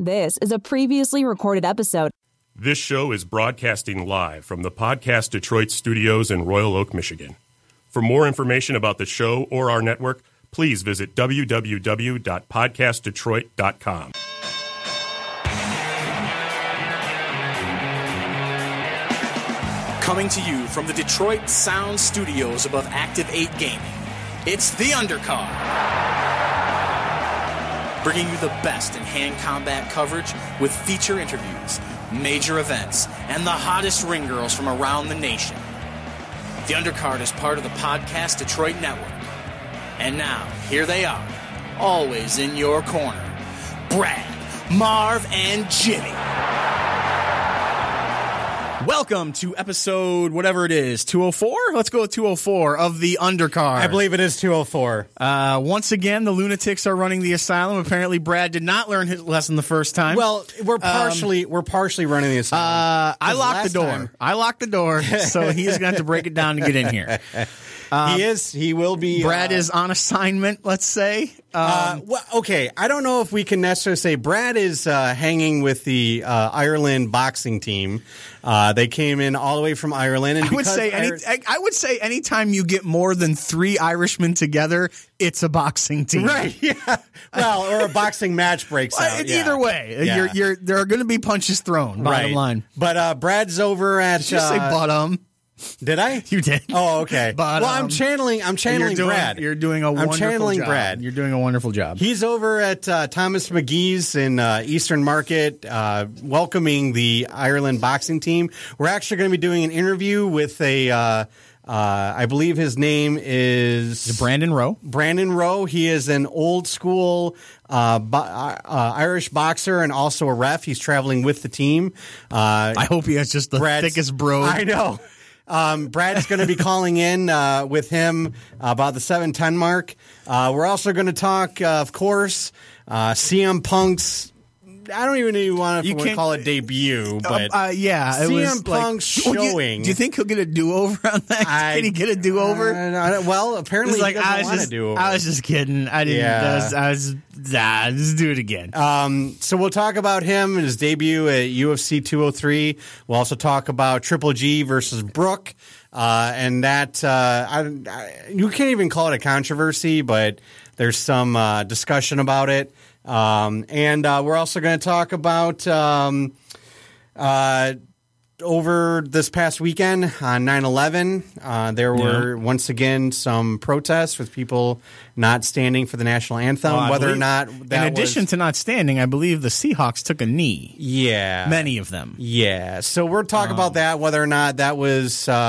This is a previously recorded episode. This show is broadcasting live from the Podcast Detroit studios in Royal Oak, Michigan. For more information about the show or our network, please visit www.podcastdetroit.com. Coming to you from the Detroit Sound Studios above Active 8 Gaming, it's The Undercard. Bringing you the best in hand combat coverage with feature interviews, major events, and the hottest ring girls from around the nation. The Undercard is part of the Podcast Detroit Network. And now, here they are, always in your corner, Brad, Marv, and Jimmy. Welcome to episode, whatever it is, 204? Let's go with 204 of The Undercard. I believe it is 204. Once again, the lunatics are running the asylum. Apparently, Brad did not learn his lesson the first time. Well, we're partially running the asylum. I locked the door, so he's going to have to break it down to get in here. He will be. Brad is on assignment, let's say. Okay, I don't know if we can necessarily say Brad is hanging with the Ireland boxing team. They came in all the way from Ireland. And I would say anytime you get more than 3 Irishmen together, it's a boxing team. Right, yeah. Well, or a boxing match breaks out. Either way, yeah. There are going to be punches thrown, bottom line. But Brad's over at... Did you say bottom? Did I? You did. Oh, okay. But, well, I'm channeling Brad. You're doing a wonderful job. I'm channeling Brad. You're doing a wonderful job. He's over at Thomas McGee's in Eastern Market, welcoming the Ireland boxing team. We're actually going to be doing an interview with I believe his name is Brandon Rowe. Brandon Rowe. He is an old school Irish boxer and also a ref. He's traveling with the team. I hope he has just the thickest brogue. I know. Brad's going to be calling in with him about the 7:10 mark. We're also going to talk, of course, CM Punk's. I don't even want to call it debut, but CM Punk's showing. Do you think he'll get a do-over on that? Can he get a do-over? Well, apparently he doesn't want a do-over. I was just kidding. I didn't. Yeah. Just do it again. So we'll talk about him and his debut at UFC 203. We'll also talk about Triple G versus Brooke, and that you can't even call it a controversy, but there's some discussion about it. And we're also going to talk about over this past weekend on 9/11, there were once again some protests with people not standing for the national anthem. Whether or not that in addition to not standing, I believe the Seahawks took a knee. Yeah, many of them. Yeah, so we're talking about that. Whether or not that was.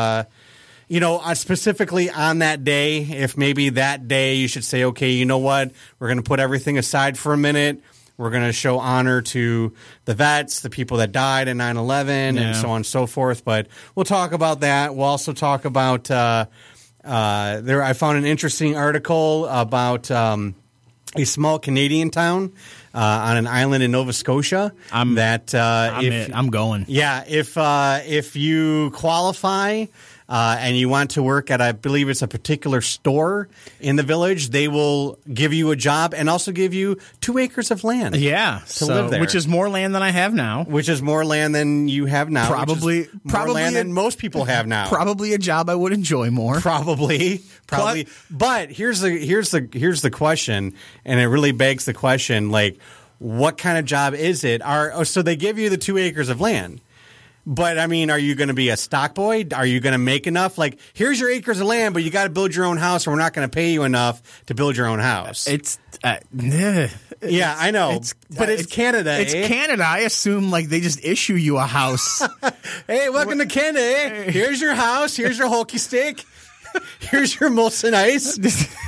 Specifically on that day, if maybe that day you should say, okay, you know what, we're going to put everything aside for a minute. We're going to show honor to the vets, the people that died in 9/11, and so on and so forth. But we'll talk about that. We'll also talk about I found an interesting article about a small Canadian town on an island in Nova Scotia. I'm going. Yeah, if you qualify. And you want to work at, I believe it's a particular store in the village, they will give you a job and also give you 2 acres of land. Yeah, to live there, which is more land than I have now. Which is more land than you have now. Probably land than most people have now. Probably a job I would enjoy more. Probably. But here's the question, and it really begs the question: like, what kind of job is it? So they give you the 2 acres of land. But, I mean, are you going to be a stock boy? Are you going to make enough? Like, here's your acres of land, but you got to build your own house, and we're not going to pay you enough to build your own house. Yeah, I know. But it's Canada, It's Canada. I assume, like, they just issue you a house. Hey, welcome to Canada, eh? Here's your house. Here's your hokey steak. Here's your Molson Ice.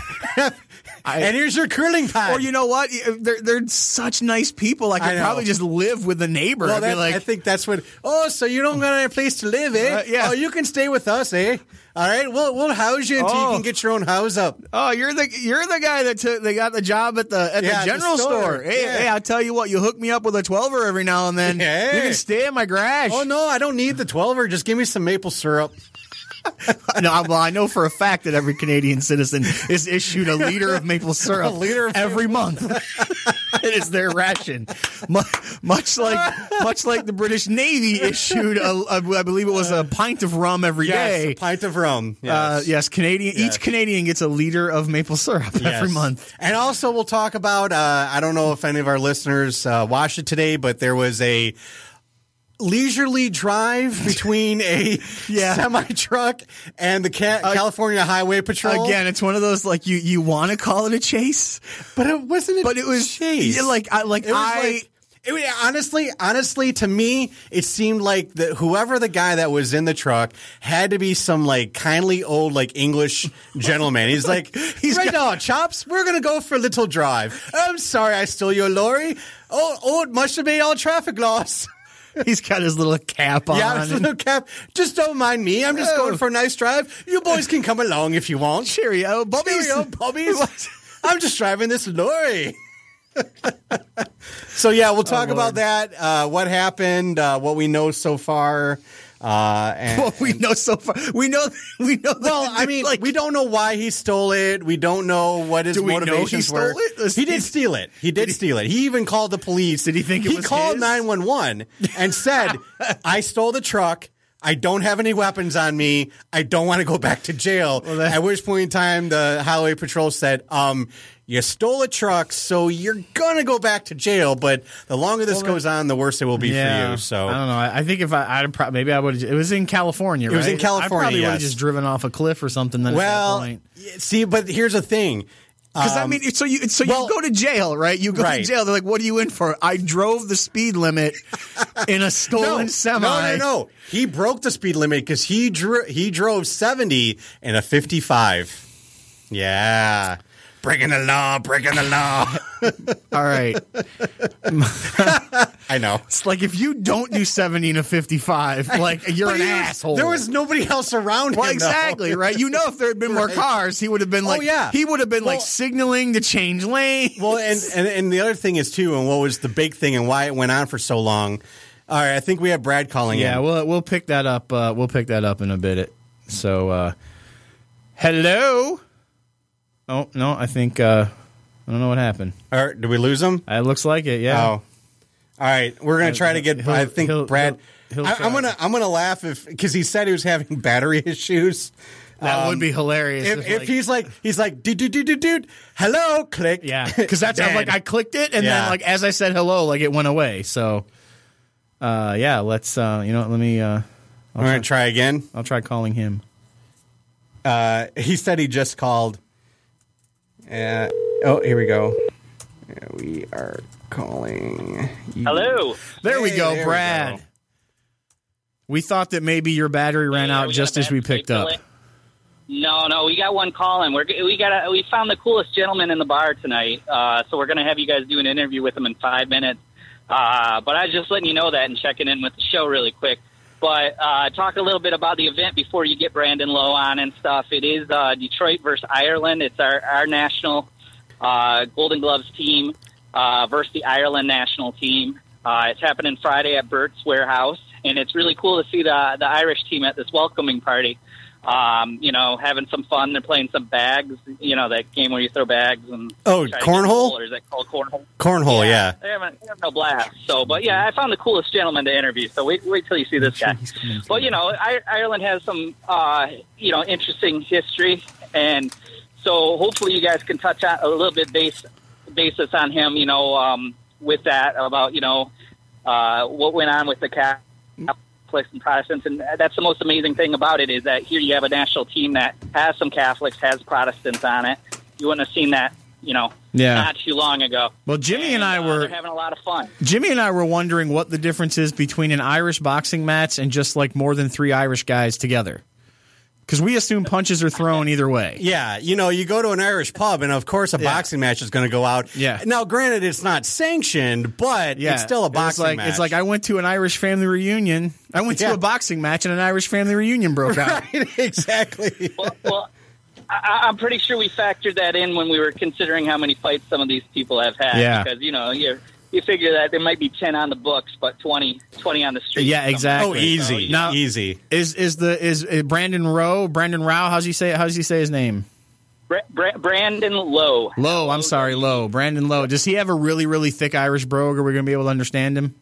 And here's your curling pad. Or you know what? They're such nice people. I could probably just live with a neighbor. Well, I think that's what. Oh, so you don't got a place to live, eh? Yeah. Oh, you can stay with us, eh? All right, we'll house you until you can get your own house up. Oh, you're the guy that they got the job at the general store. Hey, I'll tell you what, you hook me up with a 12er every now and then. Hey. You can stay in my garage. Oh no, I don't need the 12er. Just give me some maple syrup. No, well, I know for a fact that every Canadian citizen is issued a liter of maple syrup every month. is their ration. Much like the British Navy issued, I believe it was a pint of rum every day. A pint of rum. Yes. Yes, Canadian. Yes. Each Canadian gets a liter of maple syrup every month. And also, we'll talk about. I don't know if any of our listeners watched it today, but there was a leisurely drive between a semi-truck and the California Highway Patrol. Again, it's one of those like you want to call it a chase, but it wasn't. But it was chase. Honestly, to me, it seemed like whoever the guy that was in the truck had to be some like kindly old like English gentleman. He's like, now, chops, we're gonna go for a little drive. I'm sorry, I stole your lorry. Oh, it must have been all traffic laws. He's got his little cap on. Yeah, his little cap. Just don't mind me. I'm just going for a nice drive. You boys can come along if you want. Cheerio, bubbies. I'm just driving this lorry. So, yeah, we'll talk about that, what happened, what we know so far. And what we know so far. We know. Well, I mean, we don't know why he stole it. We don't know what his motivations were. He did steal it. He did steal it. He even called the police. Did he think it was his? He called 911 and said, I stole the truck. I don't have any weapons on me. I don't want to go back to jail. At which point in time, the Highway Patrol said, you stole a truck, so you're going to go back to jail, but the longer this goes on, the worse it will be for you. So I don't know. I think if maybe I would. It was in California, right? It was in California, I probably would have just driven off a cliff or something then at that point. See, but here's the thing. Because I mean, so you go to jail, right? You go to jail. They're like, "What are you in for?" I drove the speed limit in a stolen semi. No. He broke the speed limit because he drove 70 in a 55. Yeah. Breaking the law. All right. I know. It's like if you don't do 70 in a 55, like you're an asshole. There was nobody else around him. Well, exactly, right? You know, if there had been more cars, he would have been like, he would have been like signaling to change lanes. Well, and the other thing is too, and what was the big thing and why it went on for so long. All right, I think we have Brad calling in. Yeah, we'll pick that up. We'll pick that up in a bit. So, hello. Oh, no, I think, I don't know what happened. All right, did we lose him? It looks like it, yeah. Oh. All right, we're going to try to get, Brad, I'm going to laugh because he said he was having battery issues. That would be hilarious. If he's like, dude, hello, click. Yeah, because that's like I clicked it, and then like as I said hello, like it went away. So, let's, let me, we're going to try again. I'll try calling him. He said he just called. Here we go. Yeah, we are calling you. Hello. There we go, Brad. We thought that maybe your battery ran out just as we picked up. No, we got one calling. We found the coolest gentleman in the bar tonight, so we're going to have you guys do an interview with him in 5 minutes. But I was just letting you know that and checking in with the show really quick. But talk a little bit about the event before you get Brandon Lowe on and stuff. It is Detroit versus Ireland. It's our national Golden Gloves team versus the Ireland national team. It's happening Friday at Burt's Warehouse, and it's really cool to see the Irish team at this welcoming party. Having some fun. They're playing some bags, that game where you throw bags and cornhole? Or is that called cornhole? Cornhole, yeah. They have no blast. So, but yeah, I found the coolest gentleman to interview. So wait till you see this guy. But Ireland has some interesting history, and so hopefully you guys can touch on a little bit basis on him. With that about what went on with the Catholics and Protestants, and that's the most amazing thing about it is that here you have a national team that has some Catholics, has Protestants on it. You wouldn't have seen that, not too long ago. Well, Jimmy and I were having a lot of fun. Jimmy and I were wondering what the difference is between an Irish boxing match and just like more than 3 Irish guys together. Because we assume punches are thrown either way. Yeah, you go to an Irish pub, and of course a boxing match is going to go out. Yeah. Now, granted, it's not sanctioned, but it's still a boxing match. It's like I went to an Irish family reunion. I went to a boxing match, and an Irish family reunion broke out. Right, exactly. Well, I'm pretty sure we factored that in when we were considering how many fights some of these people have had. Yeah. Because, you figure that there might be 10 on the books, but 20 on the street. Yeah, exactly. Oh, easy. Now, easy. Is Brandon Rao? How's he say his name? Brandon Lowe. Lowe, I'm sorry, Lowe. Brandon Lowe. Does he have a really, really thick Irish brogue? Are we going to be able to understand him?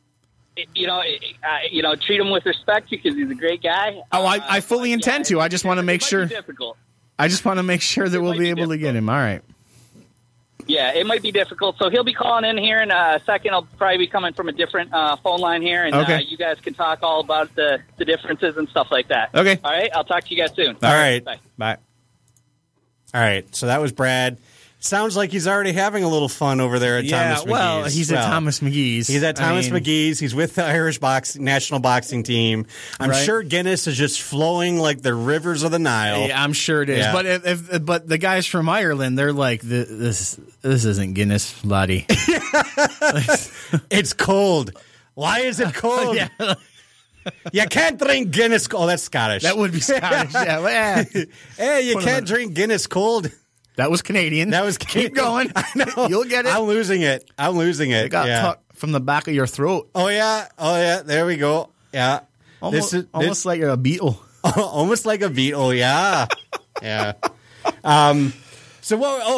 Treat him with respect because he's a great guy. Oh, I fully intend to. I just want to make sure. Difficult. I just want to make sure that we'll be able to get him. All right. Yeah, it might be difficult. So he'll be calling in here in a second. I'll probably be coming from a different phone line here, and you guys can talk all about the differences and stuff like that. Okay. All right. I'll talk to you guys soon. All right. Bye. All right. So that was Brad. Sounds like he's already having a little fun over there at Thomas McGee's. Well, he's at Thomas McGee's. He's at Thomas McGee's. He's with the Irish national boxing team. I'm sure Guinness is just flowing like the rivers of the Nile. Yeah, I'm sure it is. Yeah. But the guys from Ireland, they're like, this isn't Guinness, laddie. It's cold. Why is it cold? Yeah. You can't drink Guinness. Oh, that's Scottish. That would be Scottish. Yeah. Hey, you can't drink Guinness cold. That was Canadian. Keep going. I know. You'll get it. I'm losing it. It got tucked from the back of your throat. Oh, yeah. There we go. Yeah. Almost like a beetle. Almost like a beetle, yeah. Yeah. So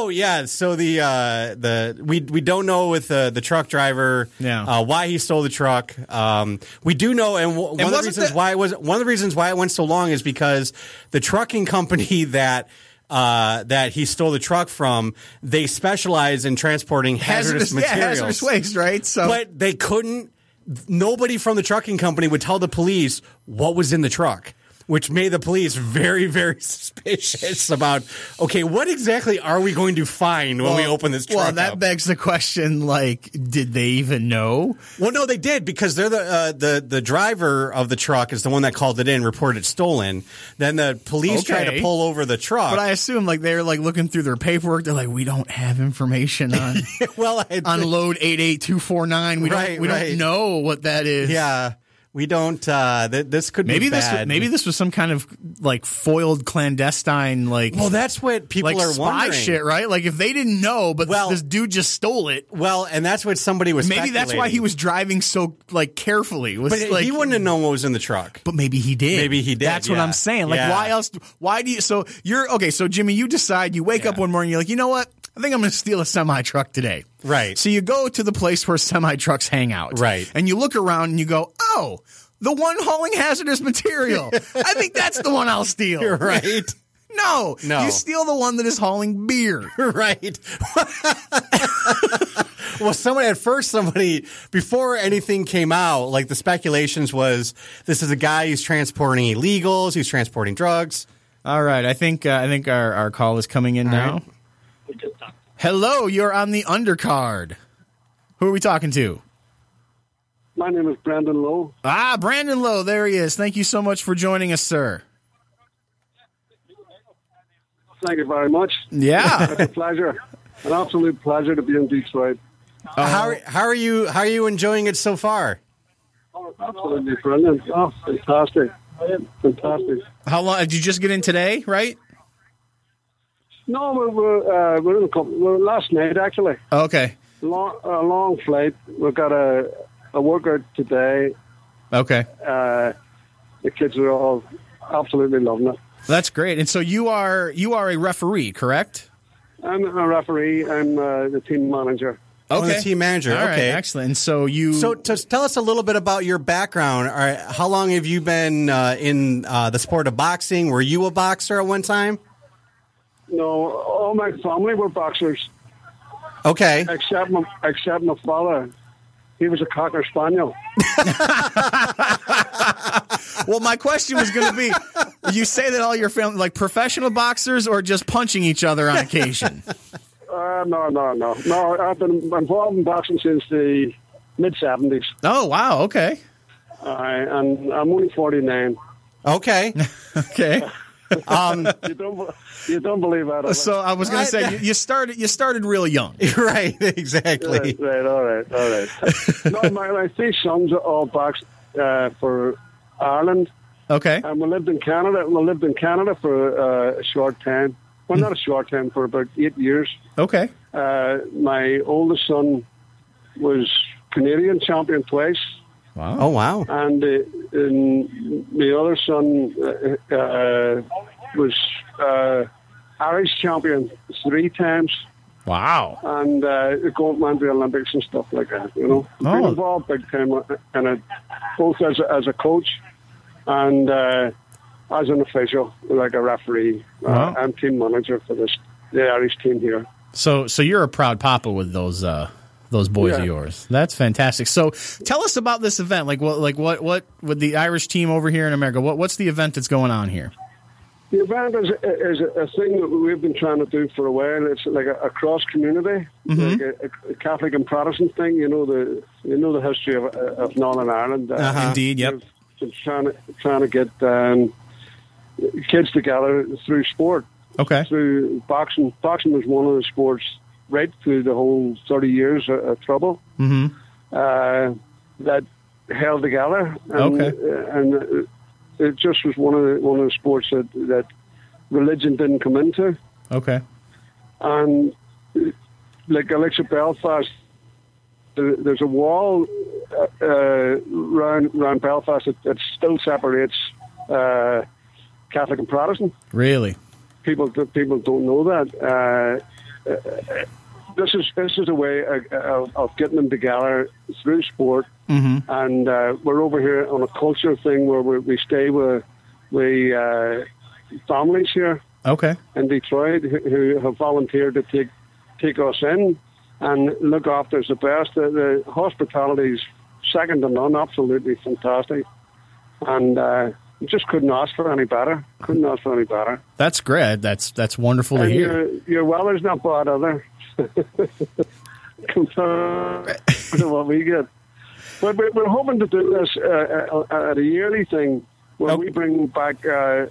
we don't know with the truck driver why he stole the truck. We do know, and one of the reasons why it went so long is because the trucking company that he stole the truck from, they specialize in transporting hazardous materials. Yeah, hazardous waste, right? So, but they couldn't. Nobody from the trucking company would tell the police what was in the truck, which made the police very, very suspicious about, okay, what exactly are we going to find when we open this truck Well, that up? begs the question, like, did they even know? Well, no, they did, because they're the driver of the truck is the one that called it in, reported it stolen. Then the police tried to pull over the truck. But I assume, like, they're, like, looking through their paperwork. They're like, we don't have information on on load 88249. We don't know what that is. Yeah. We don't. This could be bad. Maybe this was some kind of like foiled clandestine. Like, well, that's what people are spy wondering. Shit, right? Like, if they didn't know, but this dude just stole it. Well, and that's what somebody was. Maybe that's why he was driving so like carefully. But he wouldn't have known what was in the truck. But maybe he did. That's what I'm saying. Like, why else? Why do you? So you're okay. So Jimmy, you decide. You wake up one morning. You're like, you know what? I think I'm going to steal a semi truck today. Right. So you go to the place where semi trucks hang out. Right. And you look around and you go, oh, the one hauling hazardous material. I think that's the one I'll steal. You're right. No. You steal the one that is hauling beer. Right. Well, somebody, before anything came out, like the speculations was, this is a guy who's transporting illegals, who's transporting drugs. All right. I think our call is coming in now. Right. Hello, you're on the undercard. Who are we talking to? My name is Brandon Lowe. Ah, Brandon Lowe. There he is. Thank you so much for joining us, sir. Thank you very much. Yeah. It's a pleasure. An absolute pleasure to be in Detroit. How are you enjoying it so far? Oh, absolutely brilliant. Oh, fantastic. Fantastic. How long did you just get in today, right? No, we're in a couple. We're last night, actually. Okay. A long flight. We've got a workout today. Okay. The kids are all absolutely loving it. That's great. And so you are a referee, correct? I'm a referee. I'm the team manager. Okay. The team manager. All okay. Right, excellent. And so tell us a little bit about your background. All right, how long have you been in the sport of boxing? Were you a boxer at one time? No, all my family were boxers. Okay. Except my father. He was a Cocker Spaniel. Well, my question was going to be, you say that all your family, like professional boxers or just punching each other on occasion? No. No, I've been involved in boxing since the mid-70s. Oh, wow, okay. And I'm only 49. Okay. Okay. You don't believe that. So I was going to say you started real young. Right, exactly. Right, all right. No, my three sons are all boxed for Ireland. Okay. And we lived in Canada. We lived in Canada for a short time. Well, not a short time, for about 8 years. Okay. My oldest son was Canadian champion twice. Wow. Oh, wow. And my other son was Irish champion 3 times. Wow. And going to the Olympics and stuff like that, you know. Been involved big time in it, both as a coach and as an official, like a referee. I'm team manager for the Irish team here. So you're a proud papa with those boys of yours. That's fantastic. So tell us about this event. What with the Irish team over here in America? What's the event that's going on here? The event is a thing that we've been trying to do for a while. It's like a cross community, like a Catholic and Protestant thing. You know the history of Northern Ireland. Indeed, yep. We've been trying to get kids together through sport. Okay. Through boxing. Boxing was one of the sports right through the whole 30 years of trouble that held together. And it just was one of the sports that religion didn't come into. Okay. And like Elixir Belfast, there's a wall around Belfast that still separates Catholic and Protestant. Really? People don't know that. This is a way of getting them together through sport. And we're over here on a culture thing where we stay with families here in Detroit who have volunteered to take us in and look after us the best. The hospitality is second to none, absolutely fantastic. And just couldn't ask for any better. That's great. That's wonderful to hear. Your weather's not bad either. Compared to what we get. But we're hoping to do this at a yearly thing where we bring back, kids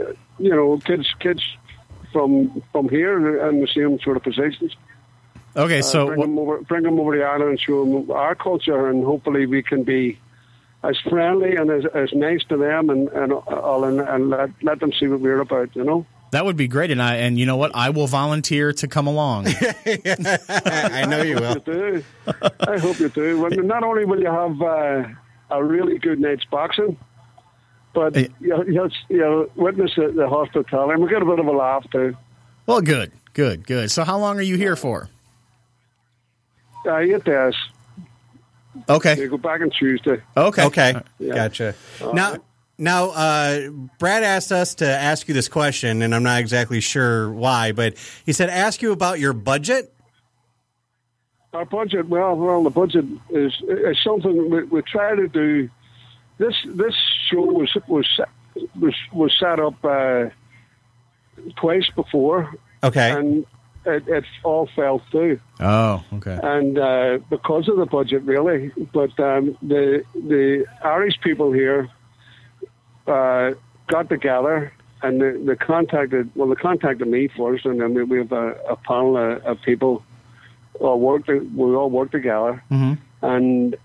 from here in the same sort of positions. Okay, so bring them over to Ireland and show them our culture, and hopefully we can be as friendly and as nice to them and let them see what we're about, you know. That would be great, and you know what? I will volunteer to come along. I know you will. I hope you do. Well, not only will you have a really good night's boxing, but you'll witness the hospitality, and we'll get a bit of a laugh too. Well, good. So how long are you here for? 8 days. Okay. You go back on Tuesday. Okay. Yeah. Gotcha. Now, Brad asked us to ask you this question, and I'm not exactly sure why, but he said, ask you about your budget. Our budget, well, the budget is something we try to do. This show was set up twice before. Okay. And it all fell through. Oh, okay. And because of the budget, really. But the Irish people here got together and they contacted me first, and then we have a panel of people we all work together, and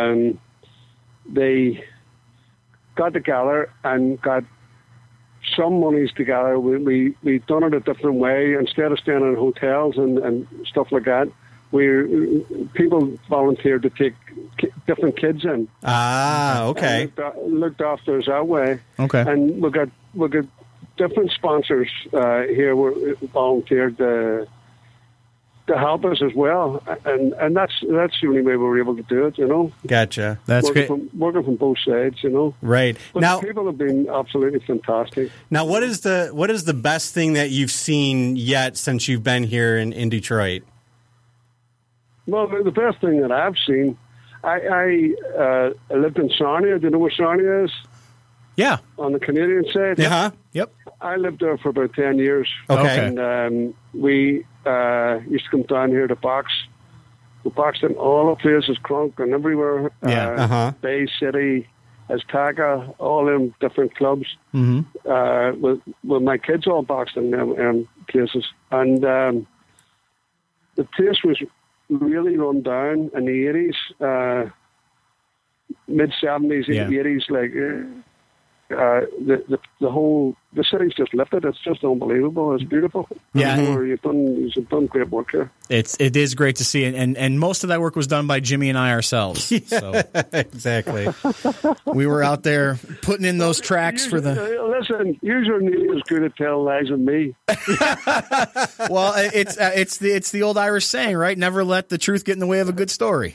they got together and got some monies together. We done it a different way. Instead of staying in hotels and stuff like that, people volunteered to take different kids in. Ah, okay. Looked after us that way. Okay. And we got different sponsors here who volunteered to help us as well, and that's the only way we were able to do it, you know. Gotcha. That's great. Working from both sides, you know. Right. But now, people have been absolutely fantastic. Now, what is the best thing that you've seen yet since you've been here in Detroit? Well, the best thing that I've seen, I lived in Sarnia. Do you know where Sarnia is? Yeah. On the Canadian side. Uh-huh. Yep. I lived there for about 10 years. Okay. And we used to come down here to box. We boxed in all the places, Crunk and everywhere. Yeah. Bay City, Azteca, all them different clubs. With my kids all boxed in them places. And the place was really run down in the 80s, mid-70s, 80s, like... the city's just lifted. It's just unbelievable. It's beautiful. Yeah. You've done great work here. It is great to see, and most of that work was done by Jimmy and I ourselves. Yeah, so exactly. We were out there putting in those tracks for the. Listen, you're not as good at telling lies as me. Well, it's the old Irish saying, right? Never let the truth get in the way of a good story.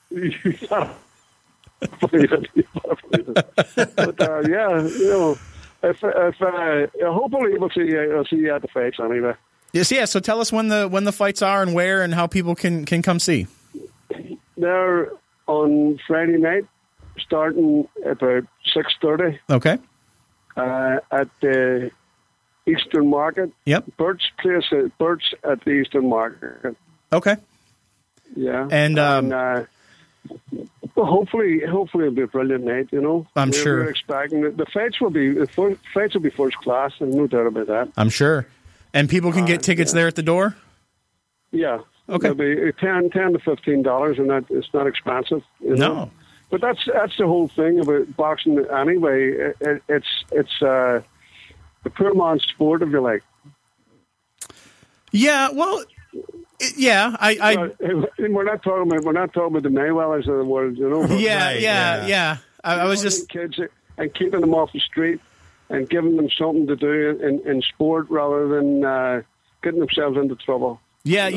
But yeah, if hopefully we'll see you at the fights anyway. Yes, yeah. So tell us when the fights are and where and how people can come see. They're on Friday night, starting about 6:30. Okay. At the Eastern Market. Yep. Birch at the Eastern Market. Okay. Yeah. And well, hopefully it'll be a brilliant night. I'm sure. We're expecting the fights will be first class, and no doubt about that. I'm sure. And people can get tickets there at the door. Yeah. Okay. It'll be $10 to $15, and it's not expensive. No. But that's the whole thing about boxing. Anyway, it's the poor man's sport, if you like. Yeah. Well. Yeah, we're not talking about the Mayweathers of the world, Yeah. I was just kids and keeping them off the street and giving them something to do in sport rather than getting themselves into trouble. Yeah,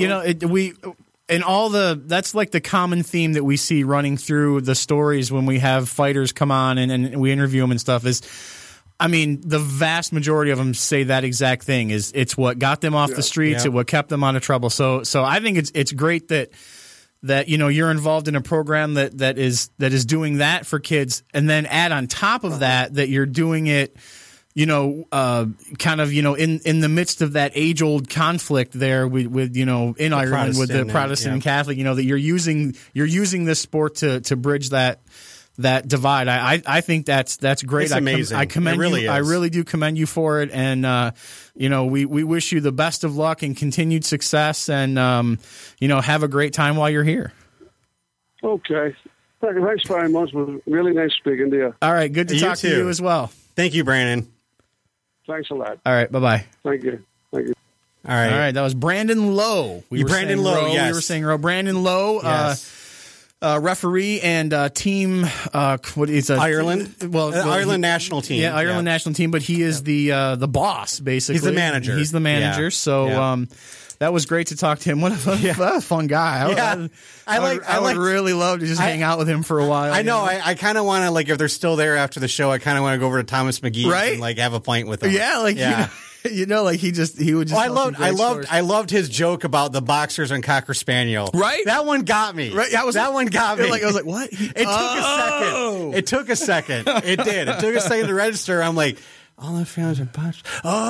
that's like the common theme that we see running through the stories when we have fighters come on and we interview them and stuff is. I mean, the vast majority of them say that exact thing. It's what got them off the streets. It's what kept them out of trouble. So I think it's great that you're involved in a program that is doing that for kids, and then add on top of that you're doing it, kind of in the midst of that age old conflict there with in Ireland with the Protestant and Catholic. That you're using this sport to bridge that divide. I think that's great. It's amazing. I commend it really you. is. I really do commend you for it. And, we wish you the best of luck and continued success and, have a great time while you're here. Okay. Thanks very much. It was really nice speaking to you. All right. Good to talk to you as well. Thank you, Brandon. Thanks a lot. All right. Bye-bye. Thank you. All right. That was Brandon Lowe. Brandon Lowe, yes. We were saying Rowe. Brandon Lowe. Yes. Referee and team. What is Ireland? Ireland national team. Yeah, Ireland national team. But he is the boss, basically. He's the manager. He's the manager. Yeah. So that was great to talk to him. What a fun guy. I would really love to just hang out with him for a while. I know. I kind of want to if they're still there after the show. I kind of want to go over to Thomas McGee and have a pint with him. Yeah, he would just. I loved his joke about the boxers and Cocker Spaniel. Right, that one got me. Right, that one got me. I was like, what? It took a second. It did. It took a second to register. I'm like, all the families are boxers.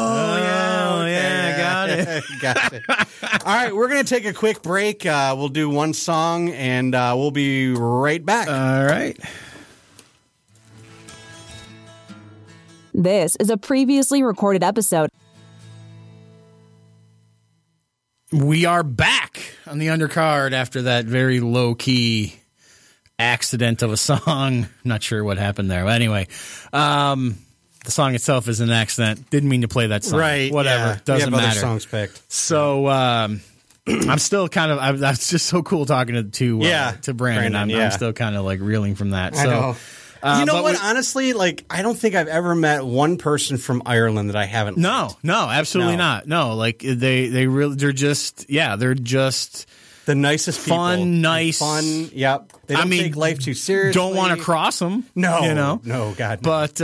I got it. Got it. All right, we're gonna take a quick break. We'll do one song and we'll be right back. All right. This is a previously recorded episode. We are back on the undercard after that very low-key accident of a song. Not sure what happened there. But anyway, the song itself is an accident. Didn't mean to play that song. Right. Whatever. Yeah. Doesn't we have matter. Other songs picked. So I'm still kind of – that's just so cool talking to Brandon. I'm still kind of reeling from that. I know. You know what? Honestly, I don't think I've ever met one person from Ireland that I haven't. No, absolutely not. No, they're just the nicest people. Fun. Yep. They don't take life too seriously. Don't want to cross them. No, no, God. No. But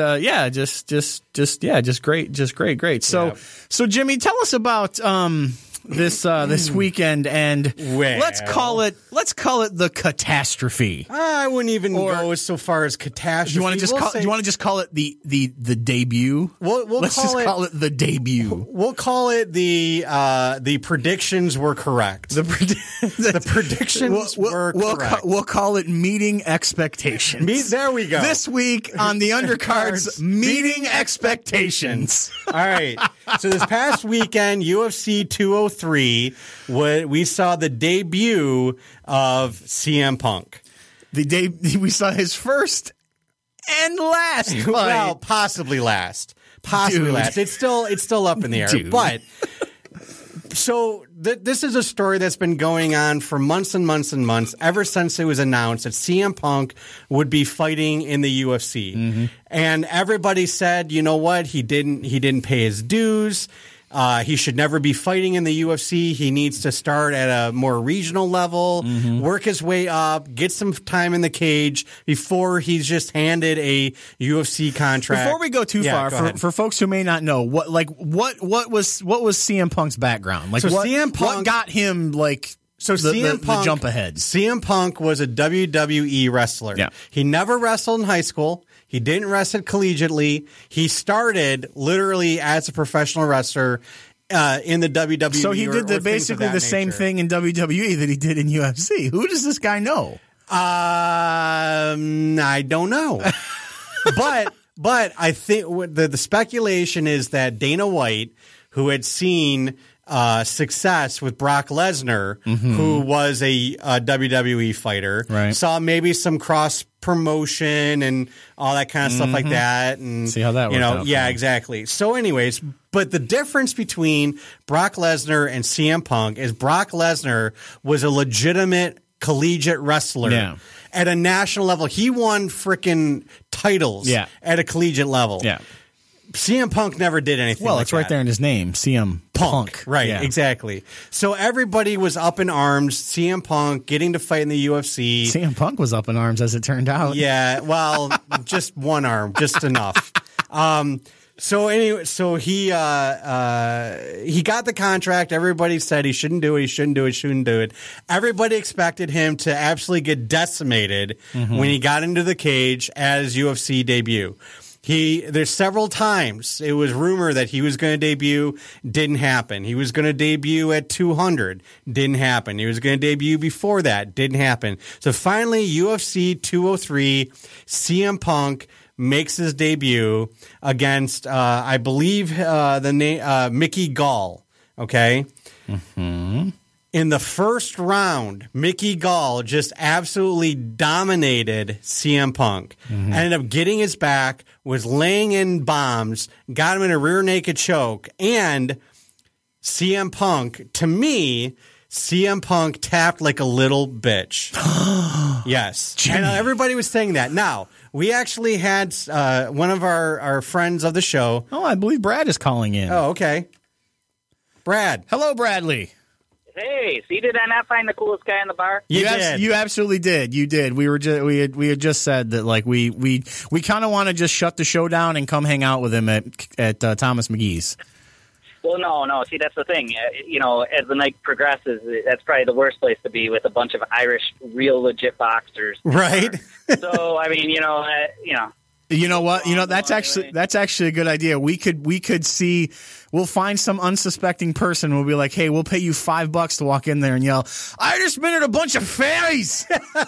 just great. So Jimmy, tell us about this weekend, and let's call it the catastrophe. I wouldn't even go so far as catastrophe. Do you want to just call it the debut? Let's call it the debut. We'll call it the predictions were correct. The predictions were correct. We'll call it meeting expectations. There we go. This week on the undercards, meeting expectations. All right. So this past weekend, UFC 203, we saw the debut of CM Punk. We saw his first and last fight. Well, possibly last. Dude. Last. It's still up in the air. Dude. But so this is a story that's been going on for months and months and months, ever since it was announced that CM Punk would be fighting in the UFC. Mm-hmm. And everybody said, you know what? He didn't pay his dues. He should never be fighting in the UFC. He needs to start at a more regional level, work his way up, get some time in the cage before he's just handed a UFC contract. Before we go too far, for folks who may not know, what was CM Punk's background? Like, So what, CM Punk, what got him like the jump ahead? CM Punk was a WWE wrestler. Yeah. He never wrestled in high school. He didn't wrestle collegiately. He started literally as a professional wrester in the WWE. So he did basically the same thing in WWE that he did in UFC. Who does this guy know? I don't know. but I think the speculation is that Dana White, who had seen success with Brock Lesnar, who was a WWE fighter, right, saw maybe some cross promotion and all that kind of stuff like that, and see how that worked out. Yeah, exactly. So, anyways, but the difference between Brock Lesnar and CM Punk is Brock Lesnar was a legitimate collegiate wrestler at a national level. He won freaking titles at a collegiate level. Yeah. CM Punk never did anything. Well, like it's right there in his name, CM Punk. Right, exactly. So everybody was up in arms. CM Punk getting to fight in the UFC. CM Punk was up in arms, as it turned out. Yeah, well, just one arm, just enough. So anyway, so he got the contract. Everybody said he shouldn't do it. Everybody expected him to absolutely get decimated when he got into the cage at his UFC debut. There's several times it was rumored that he was going to debut, didn't happen. He was going to debut at 200, didn't happen. He was going to debut before that, didn't happen. So finally, UFC 203, CM Punk makes his debut against, I believe, the name Mickey Gall. Okay. In the first round, Mickey Gall just absolutely dominated CM Punk. Ended up getting his back, was laying in bombs, got him in a rear naked choke, and CM Punk, to me, CM Punk tapped like a little bitch. Yes. Jimmy. And everybody was saying that. Now, we actually had one of our friends of the show. Oh, I believe Brad is calling in. Oh, okay. Brad. Hello, Bradley. Hey, see, did I not find the coolest guy in the bar? You did. You absolutely did. You did. We had just said that, like, we kind of want to just shut the show down and come hang out with him at Thomas McGee's. Well, no. See, that's the thing. As the night progresses, that's probably the worst place to be with a bunch of Irish, real legit boxers. Right. So, I mean, You know what? That's actually a good idea. We could see. We'll find some unsuspecting person. We'll be like, hey, we'll pay you $5 to walk in there and yell, I just met a bunch of fairies.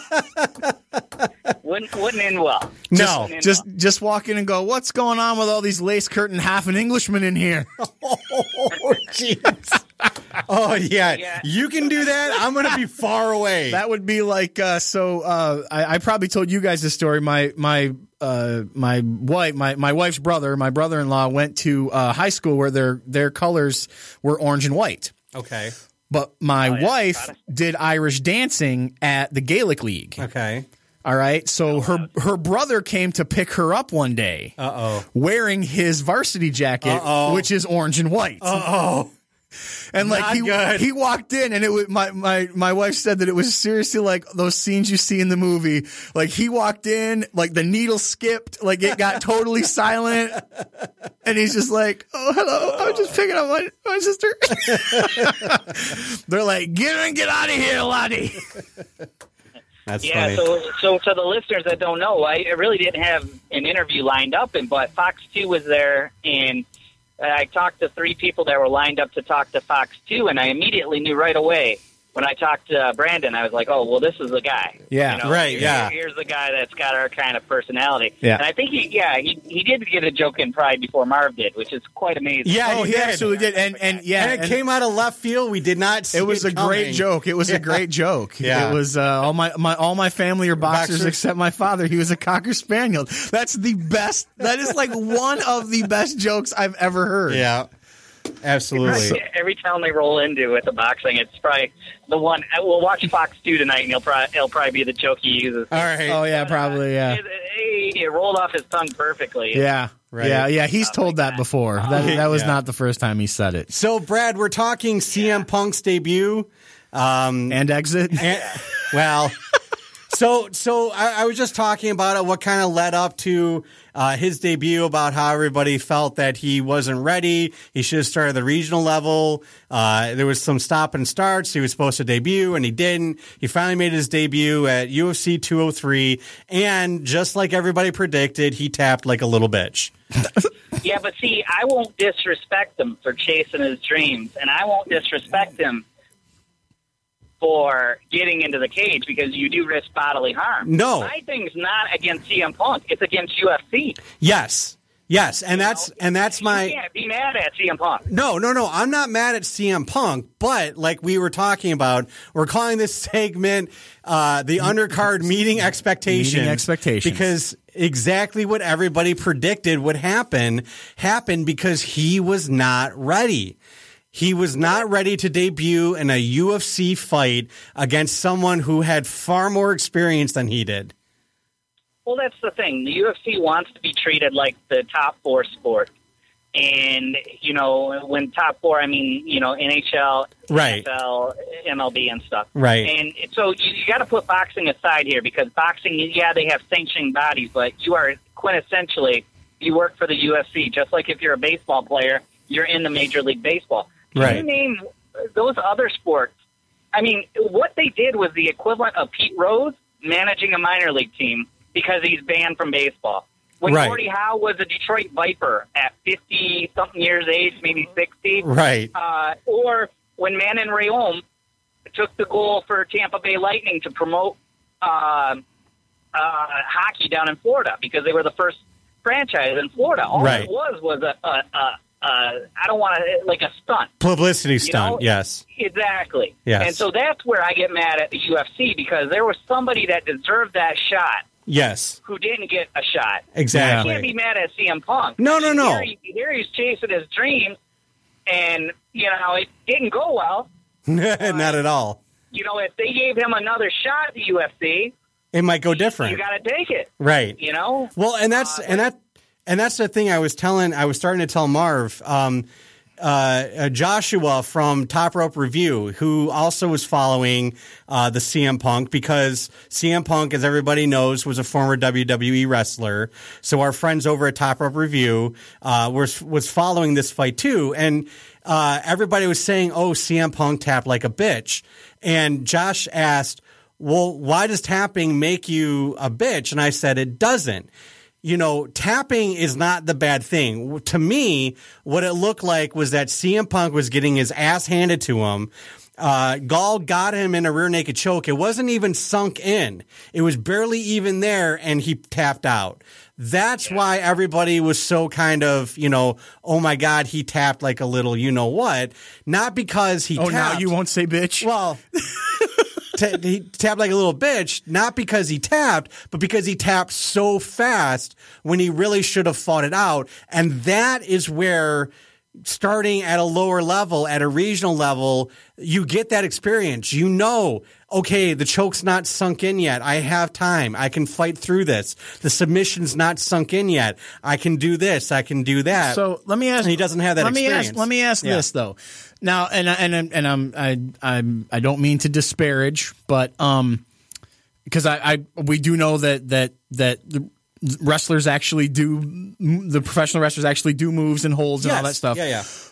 Wouldn't end well. No, just walk in and go, what's going on with all these lace curtain half an Englishman in here? Oh, jeez. Oh, yeah. You can do that. I'm going to be far away. That would be like, I probably told you guys this story. My wife's brother, my brother-in-law, went to high school where their colors were orange and white. Okay. But my wife did Irish dancing at the Gaelic League. Okay. All right. So her brother came to pick her up one day. Wearing his varsity jacket, which is orange and white. And like he walked in, and it was my wife said that it was seriously like those scenes you see in the movie. Like, he walked in, like the needle skipped, like it got totally silent, and he's just like, "Oh, hello, I was just picking up my sister." They're like, "Get out of here, Lottie." That's funny. So to the listeners that don't know, I really didn't have an interview lined up, but Fox 2 was there, and I talked to 3 people that were lined up to talk to Fox 2, and I immediately knew right away when I talked to Brandon, I was like, oh, well, this is the guy. Yeah, you know, right, yeah. Here's the guy that's got our kind of personality. Yeah. And I think he did get a joke in Pride before Marv did, which is quite amazing. Yeah, he absolutely did. And And it came out of left field. We did not see it was a great coming. joke. It was a great joke. Yeah. It was all my family are boxers Boxers. except my father. He was a Cocker Spaniel. That's the best. That is like one of the best jokes I've ever heard. Yeah, absolutely. Every town they roll into with the boxing, it's probably the one. We'll watch Fox 2 tonight, and it'll probably be the joke he uses. All right. Oh yeah, probably yeah. It rolled off his tongue perfectly. Yeah. Right. Yeah. He's told that before. That was not the first time he said it. So, Brad, we're talking CM Punk's debut. And exit. Well, so I was just talking about it, what kind of led up to his debut, about how everybody felt that he wasn't ready. He should have started at the regional level. There was some stop and starts. He was supposed to debut, and he didn't. He finally made his debut at UFC 203, and just like everybody predicted, he tapped like a little bitch. Yeah, but see, I won't disrespect him for chasing his dreams, and I won't disrespect him for getting into the cage, because you do risk bodily harm. No. My thing's not against CM Punk; it's against UFC. Yes, and that's my. You can't be mad at CM Punk. No. I'm not mad at CM Punk, but like we were talking about, we're calling this segment the undercard meeting expectations. Meeting expectations. Because exactly what everybody predicted would happen happened, because he was not ready. He was not ready to debut in a UFC fight against someone who had far more experience than he did. Well, that's the thing. The UFC wants to be treated like the top four sport. And, you know, when top four, I mean, you know, NHL, Right. NFL, MLB and stuff. Right. And so you got to put boxing aside here, because boxing, yeah, they have sanctioning bodies, but you are quintessentially, you work for the UFC. Just like if you're a baseball player, you're in the Major League Baseball. Can Right. you name those other sports? I mean, what they did was the equivalent of Pete Rose managing a minor league team because he's banned from baseball. When Right. Gordie Howe was a Detroit Viper at 50-something years age, maybe 60. Right. Or when Manon Rhéaume took the goal for Tampa Bay Lightning to promote hockey down in Florida, because they were the first franchise in Florida. All Right. it was I don't want to, like a stunt. Publicity stunt, know? Yes. Exactly. Yes. And so that's where I get mad at the UFC, because there was somebody that deserved that shot Yes. who didn't get a shot. Exactly. You can't be mad at CM Punk. No. Here he's chasing his dreams, and, you know, it didn't go well. Not at all. You know, if they gave him another shot at the UFC, It might go different. you got to take it. Right. You know? Well, and that's the thing I was starting to tell Marv. Joshua from Top Rope Review, who also was following the CM Punk, because CM Punk, as everybody knows, was a former WWE wrestler. So our friends over at Top Rope Review was following this fight too, and everybody was saying, "Oh, CM Punk tapped like a bitch," and Josh asked, "Well, why does tapping make you a bitch?" And I said, "It doesn't." You know, tapping is not the bad thing. To me, what it looked like was that CM Punk was getting his ass handed to him. Gall got him in a rear naked choke. It wasn't even sunk in. It was barely even there, and he tapped out. That's why everybody was so kind of, you know, oh my God, he tapped like a little you know what. Not because he tapped. Now you won't say bitch? Well, he tapped like a little bitch, not because he tapped, but because he tapped so fast when he really should have fought it out. And that is where, starting at a lower level, at a regional level, you get that experience. You know, okay, the choke's not sunk in yet. I have time. I can fight through this. The submission's not sunk in yet. I can do this. I can do that. So let me ask. And he doesn't have that experience. Let me ask this though. Now, I don't mean to disparage, but because we do know that the wrestlers actually do, the professional wrestlers actually do moves and holds and all that stuff. Yeah.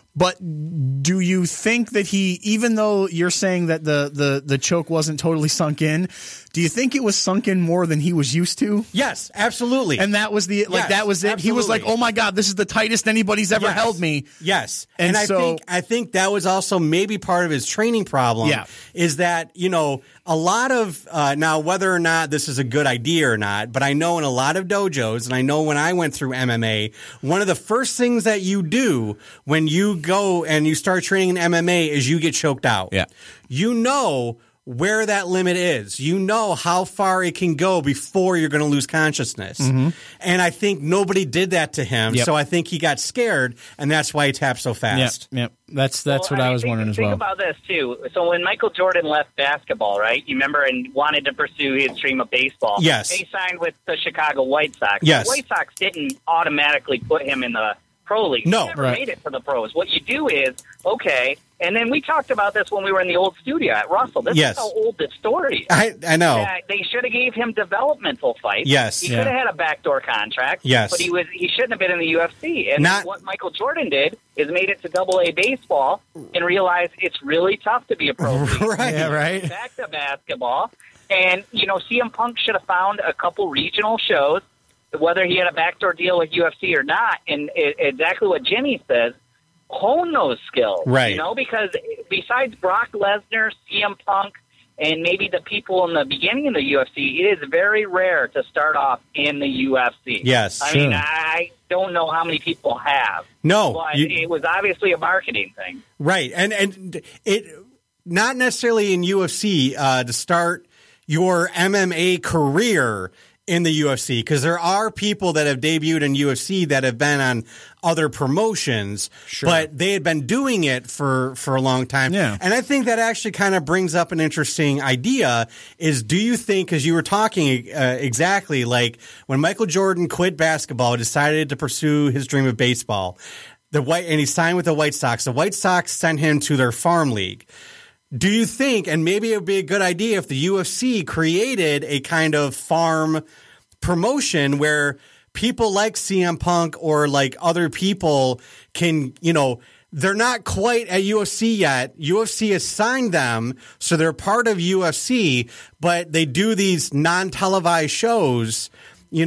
But do you think that he, even though you're saying that the choke wasn't totally sunk in, do you think it was sunk in more than he was used to? Yes, absolutely. And that was that was it. Absolutely. He was like, "Oh my God, this is the tightest anybody's ever held me." Yes, and I think that was also maybe part of his training problem. Yeah. Is that a lot of now whether or not this is a good idea or not, but I know in a lot of dojos, and I know when I went through MMA, one of the first things that you do when you go and you start training in MMA is you get choked out. Yeah. You know where that limit is. You know how far it can go before you're going to lose consciousness. Mm-hmm. And I think nobody did that to him, so I think he got scared, and that's why he tapped so fast. Yep. That's what I was wondering as well. Think about this, too. So when Michael Jordan left basketball, right, you remember, and wanted to pursue his dream of baseball. Yes. He signed with the Chicago White Sox. Yes. The White Sox didn't automatically put him in the pro league. No. He never made it to the pros. What you do is, okay, and then we talked about this when we were in the old studio at Russell. This is how old this story is. I know. They should have gave him developmental fights. Yes. He could have had a backdoor contract. Yes. But he shouldn't have been in the UFC. And what Michael Jordan did is made it to Double-A baseball and realized it's really tough to be a pro. Right. Yeah, right. Back to basketball. And, CM Punk should have found a couple regional shows, whether he had a backdoor deal with UFC or not. And exactly what Jimmy says, hone those skills. Right. Because besides Brock Lesnar, CM Punk, and maybe the people in the beginning of the UFC, it is very rare to start off in the UFC. Yes. I mean, I don't know how many people have. No. But it was obviously a marketing thing. Right. And it not necessarily in UFC to start your MMA career in the UFC, because there are people that have debuted in UFC that have been on other promotions, but they had been doing it for a long time. Yeah. And I think that actually kind of brings up an interesting idea is, do you think, because you were talking exactly like when Michael Jordan quit basketball, decided to pursue his dream of baseball, and he signed with the White Sox sent him to their farm league. Do you think, and maybe it would be a good idea if the UFC created a kind of farm promotion where people like CM Punk or like other people can, they're not quite at UFC yet. UFC has signed them, so they're part of UFC, but they do these non-televised shows, in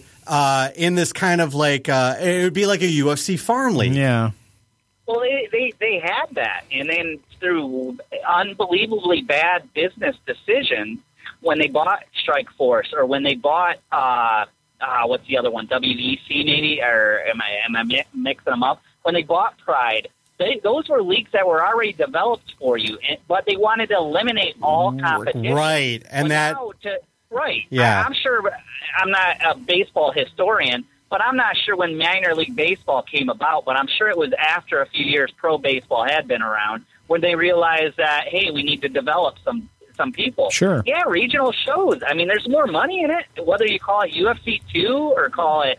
this kind of like, it would be like a UFC farm league. Yeah. Well, they had that, and then through unbelievably bad business decisions, when they bought Strike Force or when they bought what's the other one, WEC maybe, or am I mixing them up? When they bought Pride, those were leagues that were already developed for you, but they wanted to eliminate all competition. Right, and Yeah, I'm sure. I'm not a baseball historian, but I'm not sure when minor league baseball came about, but I'm sure it was after a few years pro baseball had been around when they realized that, hey, we need to develop some people. Sure. Yeah, regional shows. I mean, there's more money in it, whether you call it UFC 2 or call it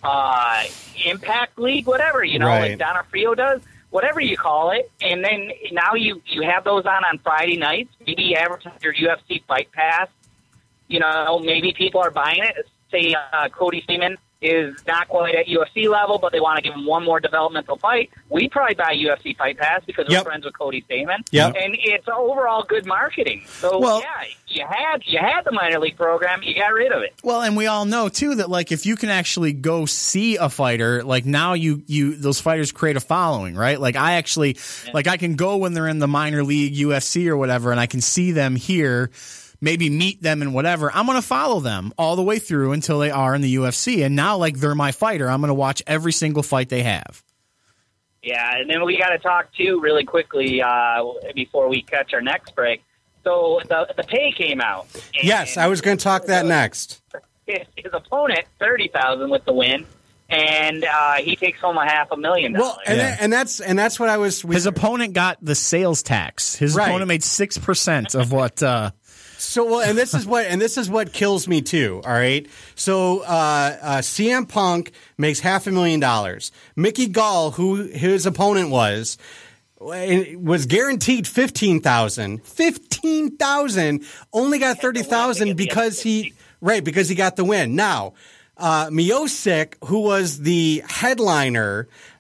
Impact League, whatever, like Donna Frio does, whatever you call it. And then now you have those on Friday nights. Maybe you advertise your UFC Fight Pass. Maybe people are buying it. Say Cody Stamann is not quite at UFC level, but they want to give him one more developmental fight. We probably buy UFC Fight Pass because we're friends with Cody Stamann. Yep. And it's overall good marketing. So, you had the minor league program, you got rid of it. Well, and we all know, too, that, like, if you can actually go see a fighter, like, now those fighters create a following, right? Like, I can go when they're in the minor league UFC or whatever, and I can see them here, maybe meet them and whatever. I'm going to follow them all the way through until they are in the UFC. And now, like, they're my fighter. I'm going to watch every single fight they have. Yeah, and then we got to talk, too, really quickly before we catch our next break. So the pay came out. Yes, I was going to talk that next. His opponent, $30,000 with the win. And he takes home $500,000. Well, and that's what I was. His opponent got the sales tax. His opponent made 6% of what. And this is what kills me too. All right. So CM Punk makes $500,000. Mickey Gall, who his opponent was guaranteed $15,000. $15,000, only got $30,000 because he got the win. Now, Miocic, who was the headliner,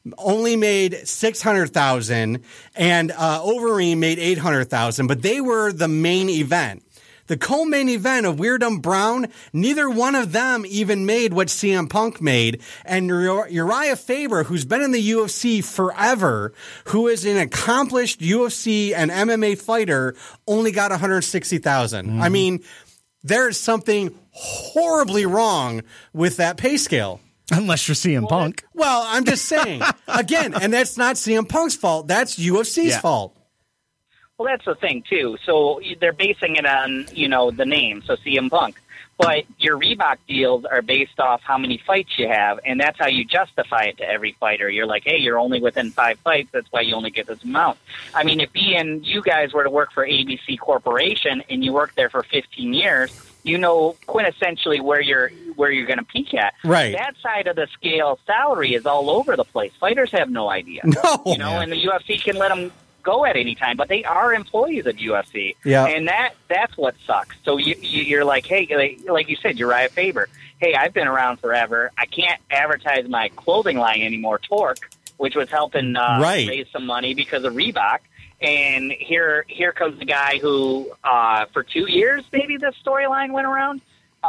only made $600,000, and Overeem made $800,000. But they were the main event. The co-main event of Weirdum Brown, neither one of them even made what CM Punk made. And Uriah Faber, who's been in the UFC forever, who is an accomplished UFC and MMA fighter, only got $160,000. I mean, there's something horribly wrong with that pay scale. Unless you're CM Punk. Well, I'm just saying. Again, and that's not CM Punk's fault. That's UFC's fault. Well, that's the thing, too. So they're basing it on, the name, so CM Punk. But your Reebok deals are based off how many fights you have, and that's how you justify it to every fighter. You're like, hey, you're only within 5 fights. That's why you only get this amount. I mean, if you guys were to work for ABC Corporation and you worked there for 15 years, you know quintessentially where you're going to peak at. Right. That side of the scale salary is all over the place. Fighters have no idea. No. And the UFC can let them go at any time, but they are employees of UFC. Yeah. And that's what sucks. So you're like, hey, like you said, Uriah Faber, hey, I've been around forever. I can't advertise my clothing line anymore, Torque, which was helping raise some money because of Reebok. And here comes the guy who, for 2 years, maybe this storyline went around.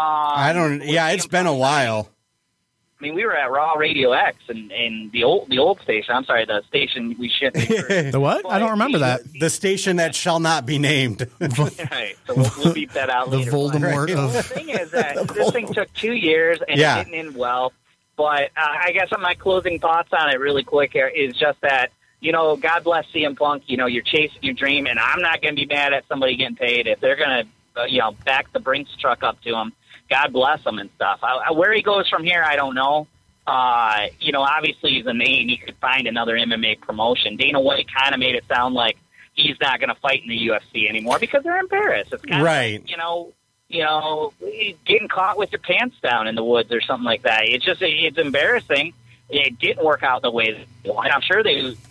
It's been a while. I mean, we were at Raw Radio X and the old station. I'm sorry, the station we shit. The what? I don't remember that. The station that shall not be named. Right. So we'll beat that out later. The Voldemort of... The thing is that this thing took 2 years and it didn't end well. But I guess my closing thoughts on it really quick is just that, God bless CM Punk. You're chasing your dream, and I'm not going to be mad at somebody getting paid. If they're going to, back the Brinks truck up to him, God bless him and stuff. Where he goes from here, I don't know. Obviously he's a name. He could find another MMA promotion. Dana White kind of made it sound like he's not going to fight in the UFC anymore because they're embarrassed. It's kind of like, getting caught with your pants down in the woods or something like that. It's embarrassing. It didn't work out the way they wanted. I'm sure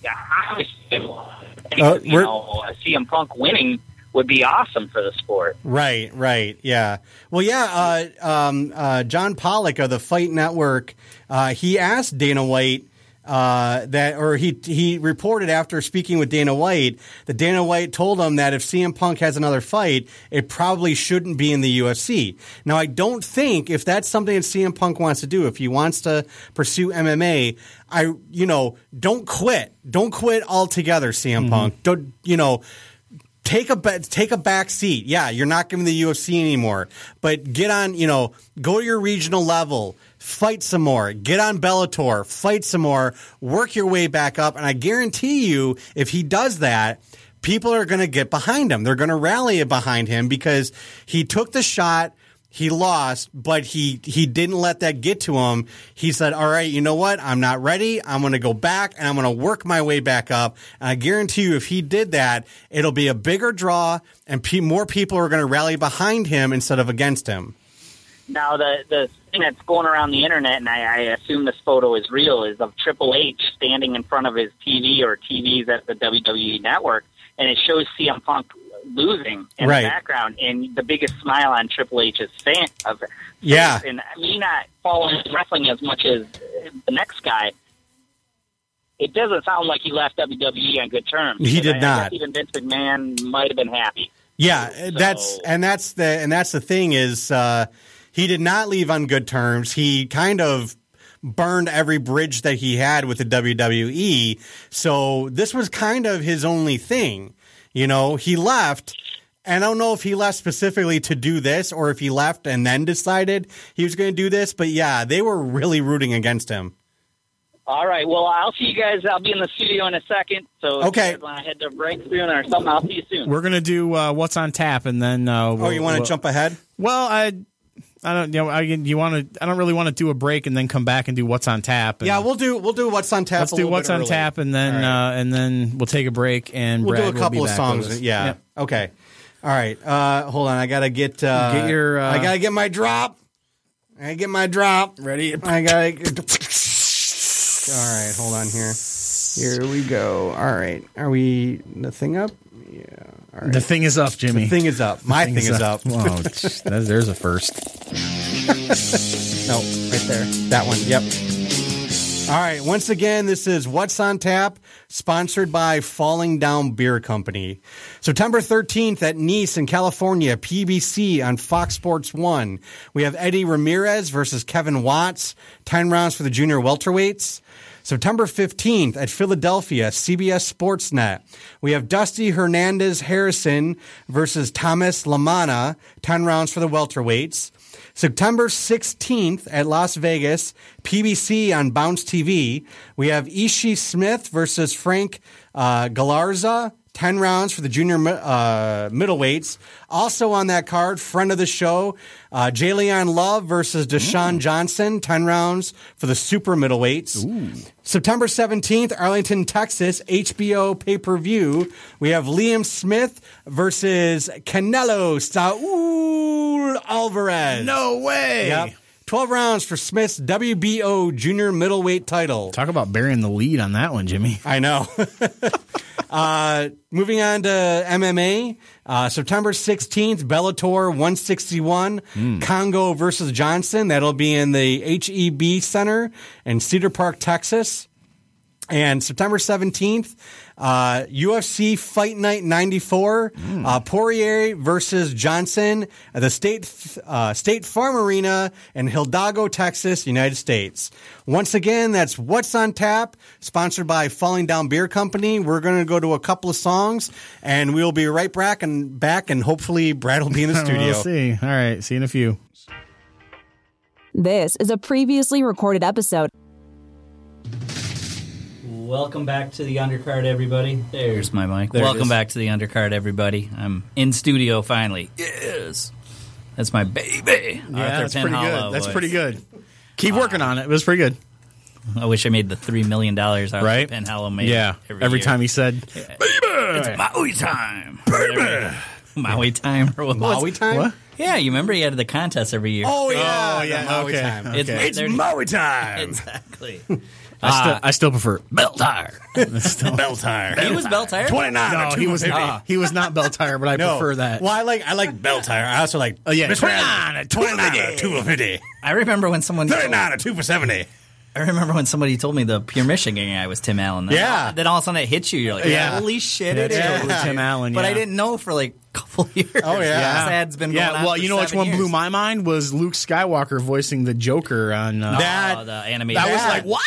CM Punk winning would be awesome for the sport. Right, yeah. Well, yeah, John Pollock of the Fight Network, he asked Dana White he reported after speaking with Dana White that Dana White told him that if CM Punk has another fight, it probably shouldn't be in the UFC. Now, I don't think if that's something that CM Punk wants to do, if he wants to pursue MMA, don't quit. Don't quit altogether, CM Punk. Don't, take a back seat. Yeah, you're not going to the UFC anymore, but get on, go to your regional level, fight some more, get on Bellator, fight some more, work your way back up. And I guarantee you, if he does that, people are going to get behind him. They're going to rally behind him because he took the shot. He lost, but he didn't let that get to him. He said, all right, you know what? I'm not ready. I'm going to go back, and I'm going to work my way back up. And I guarantee you, if he did that, it'll be a bigger draw, and more people are going to rally behind him instead of against him. Now, the thing that's going around the internet, and I assume this photo is real, is of Triple H standing in front of his TV or TVs at the WWE Network, and it shows CM Punk losing in the background, and the biggest smile on Triple H's face. Yeah. And me not following wrestling as much as the next guy, it doesn't sound like he left WWE on good terms. He did not. I guess even Vince McMahon might have been happy. Yeah, so, that's the thing is he did not leave on good terms. He kind of burned every bridge that he had with the WWE. So this was kind of his only thing. He left, and I don't know if he left specifically to do this or if he left and then decided he was going to do this. But, yeah, they were really rooting against him. All right. Well, I'll see you guys. I'll be in the studio in a second. So if you guys want to head to break soon or something, I'll see you soon. We're going to do What's on Tap, and then you want to jump ahead? Well, I don't. I don't really want to do a break and then come back and do What's on Tap. Yeah, we'll do What's on Tap. Let's do What's on Tap, and then we'll take a break and we'll Brad do a couple of songs. Yeah. Okay. All right. Hold on. I gotta get your. I gotta get my drop. Ready? I gotta. All right. Hold on here. Here we go. All right. Are we the thing up? Yeah. All right. The thing is up, Jimmy. The thing is up. My thing is up. Wow, there's a first. No, right there. That one. Yep. All right, once again, this is What's on Tap, sponsored by Falling Down Beer Company. September 13th at Nice in California, PBC on Fox Sports 1. We have Eddie Ramirez versus Kevin Watts, 10 rounds for the junior welterweights. September 15th at Philadelphia, CBS Sportsnet. We have Dusty Hernandez Harrison versus Thomas Lamana, 10 rounds for the welterweights. September 16th at Las Vegas, PBC on Bounce TV. We have Ishii Smith versus Frank Galarza, 10 rounds for the junior middleweights. Also on that card, friend of the show, Jalen Love versus Deshaun Johnson, 10 rounds for the super middleweights. Ooh. September 17th, Arlington, Texas, HBO pay-per-view. We have Liam Smith versus Canelo Saul Alvarez. No way. Yep. 12 rounds for Smith's WBO junior middleweight title. Talk about burying the lead on that one, Jimmy. I know. Moving on to MMA, September 16th, Bellator 161, Congo versus Johnson. That'll be in the HEB Center in Cedar Park, Texas. And September 17th, UFC Fight Night 94, Poirier versus Johnson at the State Farm Arena in Hidalgo, Texas, United States. Once again, that's What's on Tap, sponsored by Falling Down Beer Company. We're going to go to a couple of songs, and we'll be right back, and hopefully Brad will be in the studio. We'll see. All right, see you in a few. This is a previously recorded episode. Welcome back to the undercard, everybody. There's my mic. Welcome back to the undercard, everybody. I'm in studio finally. Yes. That's my baby. Yeah, Arthur that's pretty Penhallow good. That's voice. pretty good. Keep working on it. It was pretty good. I wish I made the $3 million Arthur Right? Penhallow made. Yeah. Every year. time he said, Baby! It's Maui time. Baby! Maui time? Or what? Maui time? what? Yeah, you remember he had the contest every year. Oh, yeah. Oh, yeah, Maui okay. time. Okay. It's Maui time. Exactly. I still prefer Bell Tire. Bell tire. He was Bell Tire? 29. No, he was not Bell Tire, but I prefer that. Well, I like Bell Tire. I also like 29 at 250. I remember when someone 39 at 2 for 70. I remember when somebody told me the Pure Michigan guy was Tim Allen. Yeah. Then all of a sudden it hits you. You're like, Yeah. holy shit, it That's is. totally Tim Allen, But yeah. I didn't know for like a couple years. Oh, yeah. This ad's been going on well, for you know which 7 one years. blew my mind was Luke Skywalker voicing the Joker on The animated. That was Yeah. like, what?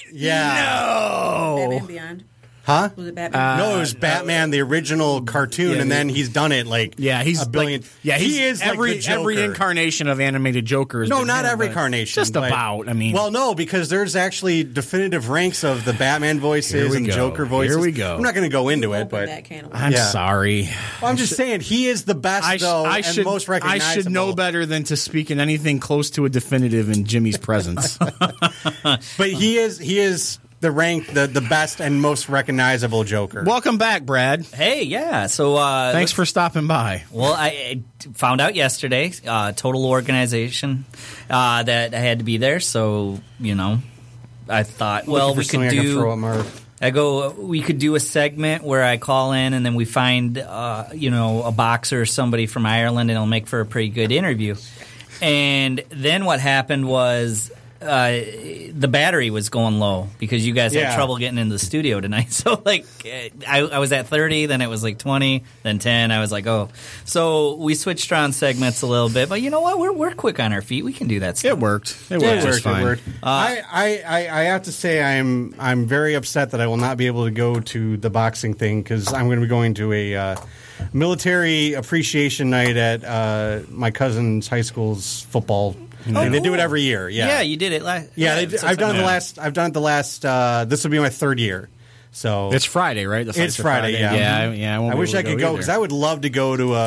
Yeah. Batman Beyond. Huh? Was it Batman? No, it was Batman, the original cartoon, and then he's done it like he's a billion. he is like the every Joker. incarnation of animated Joker. has No, been not him, every but carnation. Just but- about. I mean, well, no, because there's actually definitive ranks of the Batman Here voices we and go. Joker voices. Here we go. I'm not going to go into it, Open but that can of I'm Yeah. sorry. well, I'm just saying he is the best though, and most I recognizable. should know better than to speak in anything close to a definitive in Jimmy's presence. But he is the best and most recognizable Joker. Welcome back, Brad. Hey, yeah. So Thanks for stopping by. Well, I found out yesterday, total organization, that I had to be there. So, I thought, well, we could we could do a segment where I call in and then we find, a boxer or somebody from Ireland, and it'll make for a pretty good interview. And then what happened was the battery was going low because you guys had trouble getting into the studio tonight. So, I was at 30, then it was like 20, then 10. I was like, oh. So we switched around segments a little bit. But you know what? We're quick on our feet. We can do that stuff. It worked. It worked just fine. It worked. I have to say I'm very upset that I will not be able to go to the boxing thing because I'm going to be going to a military appreciation night at my cousin's high school's football. They do it every year. Yeah, you did it last. Yeah, I've done it the last. This will be my third year. So it's Friday, right? It's Friday. Yeah, I wish I could go because I would love to go to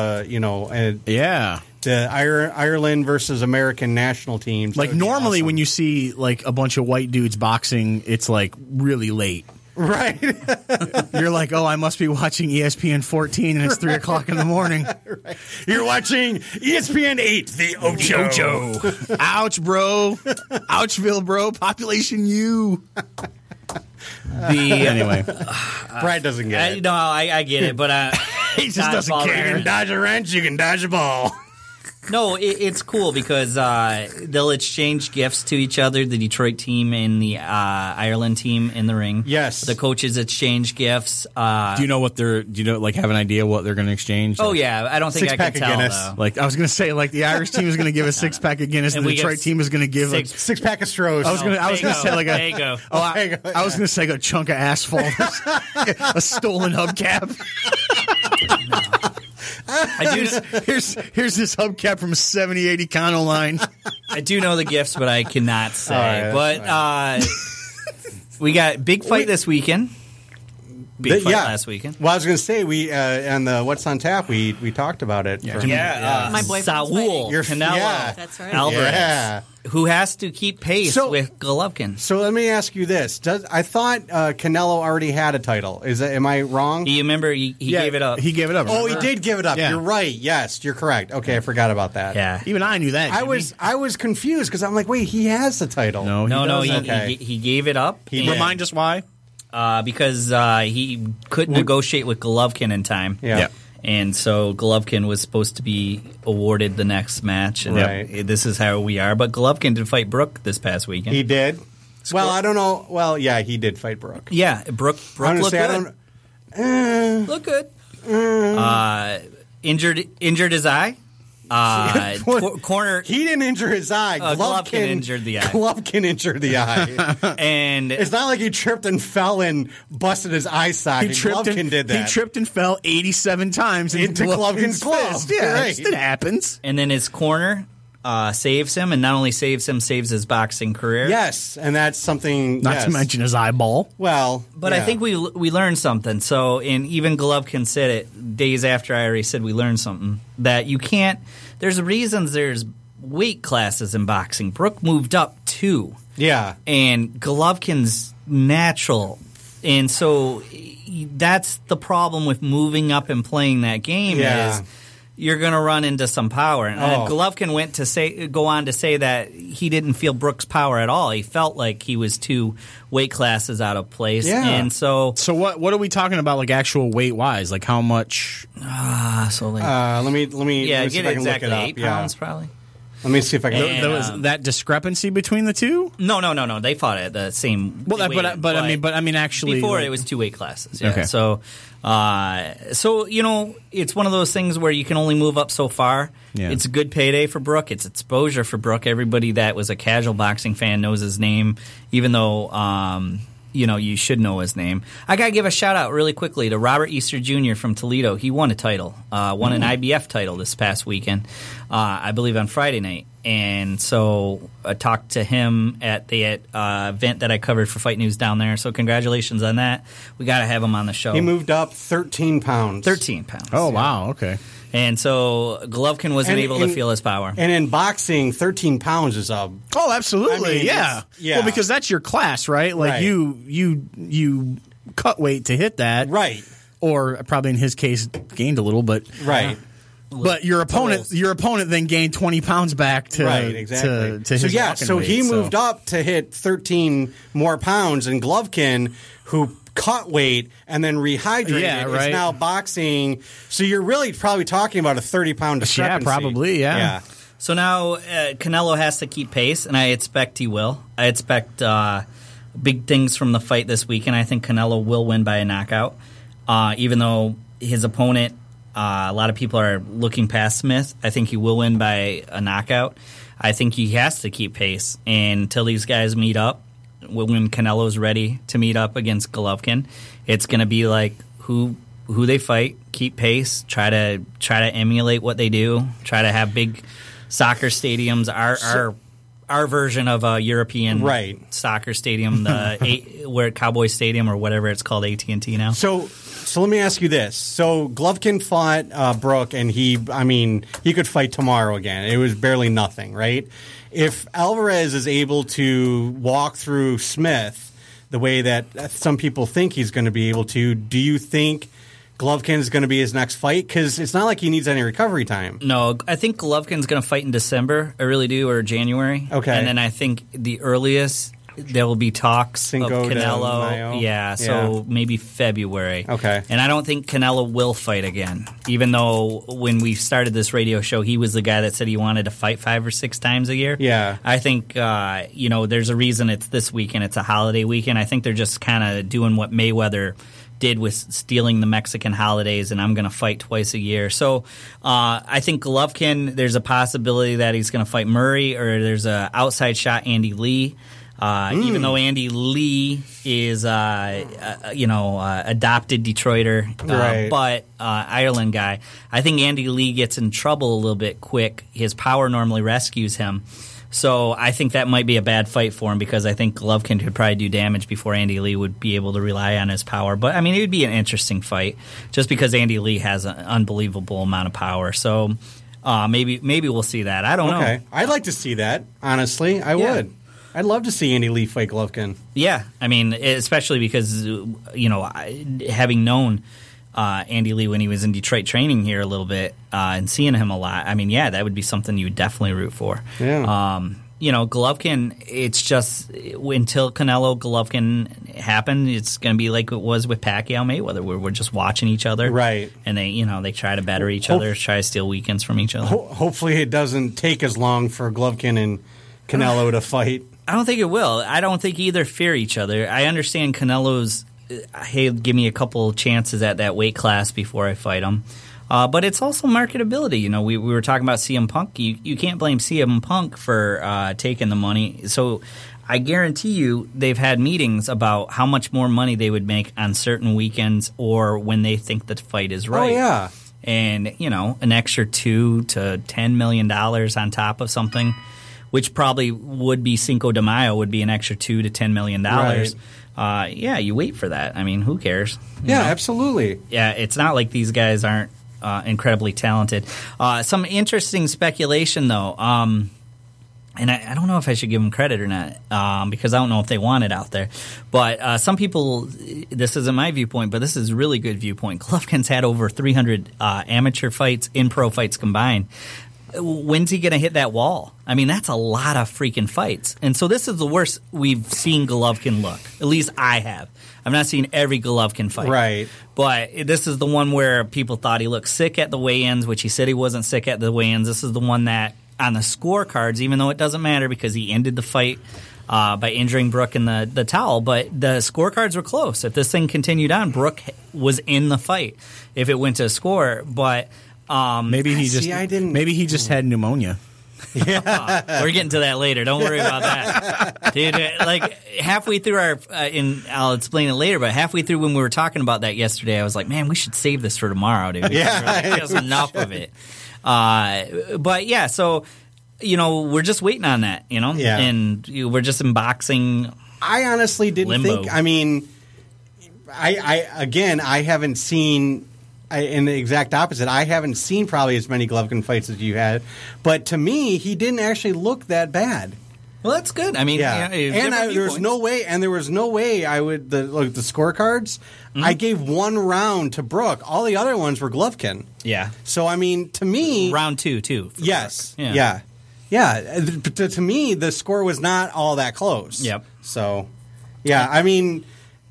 the Ireland versus American national teams. Like normally, when you see like a bunch of white dudes boxing, it's like really late. Right. You're like, oh, I must be watching ESPN 14 and it's 3 o'clock in the morning. Right. You're watching ESPN 8, the Ocho. Ouch, bro. Ouchville, bro. Population U. Anyway. Brad doesn't get it. No, I get it, but he just doesn't care. You can dodge a wrench, you can dodge a ball. No, it's cool because they'll exchange gifts to each other. The Detroit team and the Ireland team in the ring. Yes, the coaches exchange gifts. Do you know what they're? Do you know have an idea what they're going to exchange? Oh yeah, I don't think I can tell. Though. Like I was going to say, the Irish team is going to give a 6-pack of Guinness, and the Detroit team is going to give a 6-pack of Strohs. I was going to say like a. I was going to say a chunk of asphalt, a stolen hubcap. Here's this hubcap from 70-80 Econo line. I do know the gifts, but I cannot say. But we got big fight this weekend. Big fight last weekend. Well, I was going to say we on the What's on Tap we talked about it. My boyfriend Saul Canelo. That's right. Alvarez, who has to keep pace with Golovkin. So let me ask you this: I thought Canelo already had a title? Am I wrong? You remember he gave it up. He gave it up. Oh, he did give it up. Yeah. You're right. Yes, you're correct. Okay, I forgot about that. Yeah, even I knew that. I was confused because I'm like, wait, he has the title. No. He gave it up. Remind us why. Because he couldn't negotiate with Golovkin in time. Yeah. And so Golovkin was supposed to be awarded the next match. And this is how we are. But Golovkin did fight Brook this past weekend. He did? Well, I don't know. Well, yeah, he did fight Brook. Yeah, Brook looked good. Look good. Injured his eye. Corner. He didn't injure his eye. Golovkin injured the eye. Golovkin injured the eye. And it's not like he tripped and fell and busted his eye socket. Golovkin did that. He tripped and fell 87 times into Golovkin's glove. Yeah, right. It happens. And then his corner saves him, and not only saves him, saves his boxing career. Yes, and that's something. Not to mention his eyeball. Well, but I think we learned something. So, and even Golovkin said it days after I already said we learned something, that you can't. There's reasons there's weight classes in boxing. Brook moved up 2. Yeah, and Golovkin's natural, and so that's the problem with moving up and playing that game is. You're going to run into some power. And Golovkin went to go on to say that he didn't feel Brook's power at all. He felt like he was 2 weight classes out of place. Yeah. And so what are we talking about, like actual weight wise? Like how much? Let me get see if I can look it up. 8 pounds probably. Let me see if I can. There was that discrepancy between the two? No. They fought at the same. Well, but I mean, actually, before it was 2 weight classes. Yeah. Okay. So it's one of those things where you can only move up so far. Yeah. It's a good payday for Brook. It's exposure for Brook. Everybody that was a casual boxing fan knows his name, even though. You should know his name. I got to give a shout-out really quickly to Robert Easter Jr. from Toledo. He won a title, won an IBF title this past weekend, I believe on Friday night. And so I talked to him at the event that I covered for Fight News down there. So congratulations on that. We got to have him on the show. He moved up 13 pounds. 13 pounds. Oh, wow. Okay. And so Golovkin wasn't able to feel his power. And in boxing, 13 pounds is a... Oh, absolutely. I mean, yeah. Well, because that's your class, right? Like you cut weight to hit that. Right. Or probably in his case gained a little, but... Right. But your opponent then gained 20 pounds back to exactly. to his so weight, he moved up to hit 13 more pounds, and Golovkin, who cut weight and then rehydrated, is now boxing. So you're really probably talking about a 30-pound discrepancy. Yeah, probably, yeah. So now Canelo has to keep pace, and I expect he will. I expect big things from the fight this weekend. I think Canelo will win by a knockout, even though his opponent, a lot of people are looking past Smith. I think he will win by a knockout. I think he has to keep pace until these guys meet up. When Canelo's ready to meet up against Golovkin, it's going to be like who they fight, keep pace, try to emulate what they do, try to have big soccer stadiums. Our version of a European soccer stadium, where Cowboy Stadium or whatever it's called, AT&T now. So let me ask you this. So Golovkin fought Brook, and he could fight tomorrow again. It was barely nothing, right? If Alvarez is able to walk through Smith the way that some people think he's going to be able to, do you think Golovkin is going to be his next fight? Because it's not like he needs any recovery time. No, I think Golovkin's going to fight in December. I really do, or January. Okay. And then I think the earliest there will be talks Cinco of de Canelo. Mayo. Yeah, so maybe February. Okay. And I don't think Canelo will fight again, even though when we started this radio show, he was the guy that said he wanted to fight 5 or 6 times a year. Yeah. I think, there's a reason it's this weekend. It's a holiday weekend. I think they're just kind of doing what Mayweather did with stealing the Mexican holidays, and I'm going to fight twice a year. So I think Golovkin, there's a possibility that he's going to fight Murray, or there's an outside shot Andy Lee. Even though Andy Lee is, adopted Detroiter, right. but Ireland guy, I think Andy Lee gets in trouble a little bit quick. His power normally rescues him. So I think that might be a bad fight for him, because I think Golovkin could probably do damage before Andy Lee would be able to rely on his power. But, I mean, it would be an interesting fight just because Andy Lee has an unbelievable amount of power. So maybe we'll see that. I don't know. I'd like to see that, honestly. I would. I'd love to see Andy Lee fight Golovkin. Yeah. I mean, especially because, having known Andy Lee when he was in Detroit training here a little bit and seeing him a lot, I mean, that would be something you would definitely root for. Yeah. Golovkin, it's just until Canelo-Golovkin happened, it's going to be like it was with Pacquiao-Mayweather, where we're just watching each other. Right. And they try to better each other, try to steal weekends from each other. Hopefully it doesn't take as long for Golovkin and Canelo to fight. I don't think it will. I don't think either fear each other. I understand Canelo's, hey, give me a couple chances at that weight class before I fight him. But it's also marketability. We were talking about CM Punk. You can't blame CM Punk for taking the money. So I guarantee you they've had meetings about how much more money they would make on certain weekends or when they think the fight is right. Oh, yeah. And, an extra $2 to $10 million on top of something, which probably would be Cinco de Mayo, would be an extra $2 to $10 million. Right. You wait for that. I mean, who cares? Yeah, absolutely. Yeah, it's not like these guys aren't incredibly talented. Some interesting speculation, though, and I don't know if I should give them credit or not, because I don't know if they want it out there. But some people, this isn't my viewpoint, but this is a really good viewpoint. Golovkin's had over 300 amateur fights, in-pro fights combined. When's he going to hit that wall? I mean, that's a lot of freaking fights. And so this is the worst we've seen Golovkin look. At least I have. I've not seen every Golovkin fight. Right. But this is the one where people thought he looked sick at the weigh-ins, which he said he wasn't sick at the weigh-ins. This is the one that, on the scorecards, even though it doesn't matter because he ended the fight by injuring Brook in the towel, but the scorecards were close. If this thing continued on, Brook was in the fight if it went to a score. But maybe he just had pneumonia. Yeah, we're getting to that later. Don't worry about that, dude. Like halfway through I'll explain it later. But halfway through when we were talking about that yesterday, I was like, man, we should save this for tomorrow, dude. Yeah, just enough of it. But yeah, so we're just waiting on that, Yeah. and we're just in boxing. I honestly didn't limbo. think. I mean, I haven't seen. In the exact opposite, I haven't seen probably as many Golovkin fights as you had, but to me, he didn't actually look that bad. Well, that's good. I mean, yeah. There was no way I would the scorecards. Mm-hmm. I gave one round to Brook. All the other ones were Golovkin. Yeah. So I mean, to me, round 2 too. Yes. Yeah. To me, the score was not all that close. Yep. So, yeah. I mean,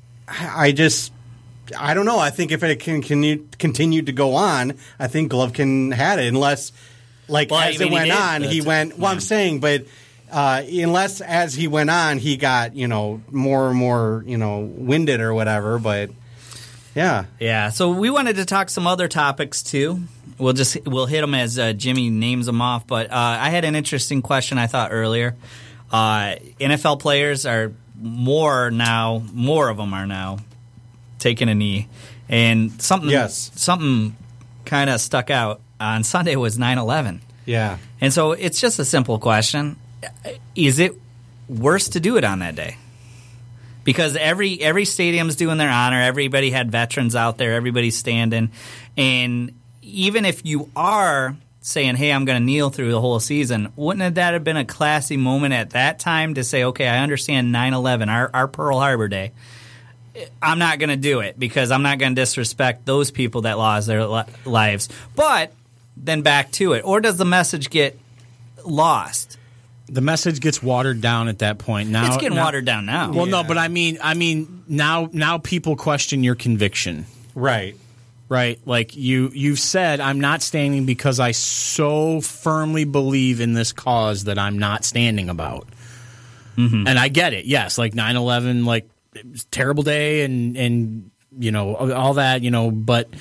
I don't know. I think if it can continue to go on, I think Golovkin had it. Unless, as it went on, he went. Well, I'm saying, but unless as he went on, he got more and more winded or whatever. But yeah. So we wanted to talk some other topics too. We'll hit them as Jimmy names them off. But I had an interesting question I thought earlier. NFL players are more of them are now taking a knee, and something kind of stuck out on Sunday was 9/11. Yeah, and so it's just a simple question: is it worse to do it on that day? Because every stadium's doing their honor. Everybody had veterans out there. Everybody's standing, and even if you are saying, "Hey, I'm going to kneel through the whole season," wouldn't that have been a classy moment at that time to say, "Okay, I understand 9/11, our Pearl Harbor Day. I'm not going to do it because I'm not going to disrespect those people that lost their lives." But then back to it. Or does the message get lost? the message gets watered down at that point. Now it's getting watered down now. Well, no, but I mean, now people question your conviction. Right. Right. Like you've said, I'm not standing because I so firmly believe in this cause that I'm not standing about. Mm-hmm. And I get it. Yes. Like 9/11, like it was a terrible day and, you know, all that, you know, but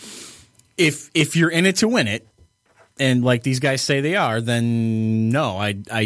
if you're in it to win it, and like these guys say they are, then no,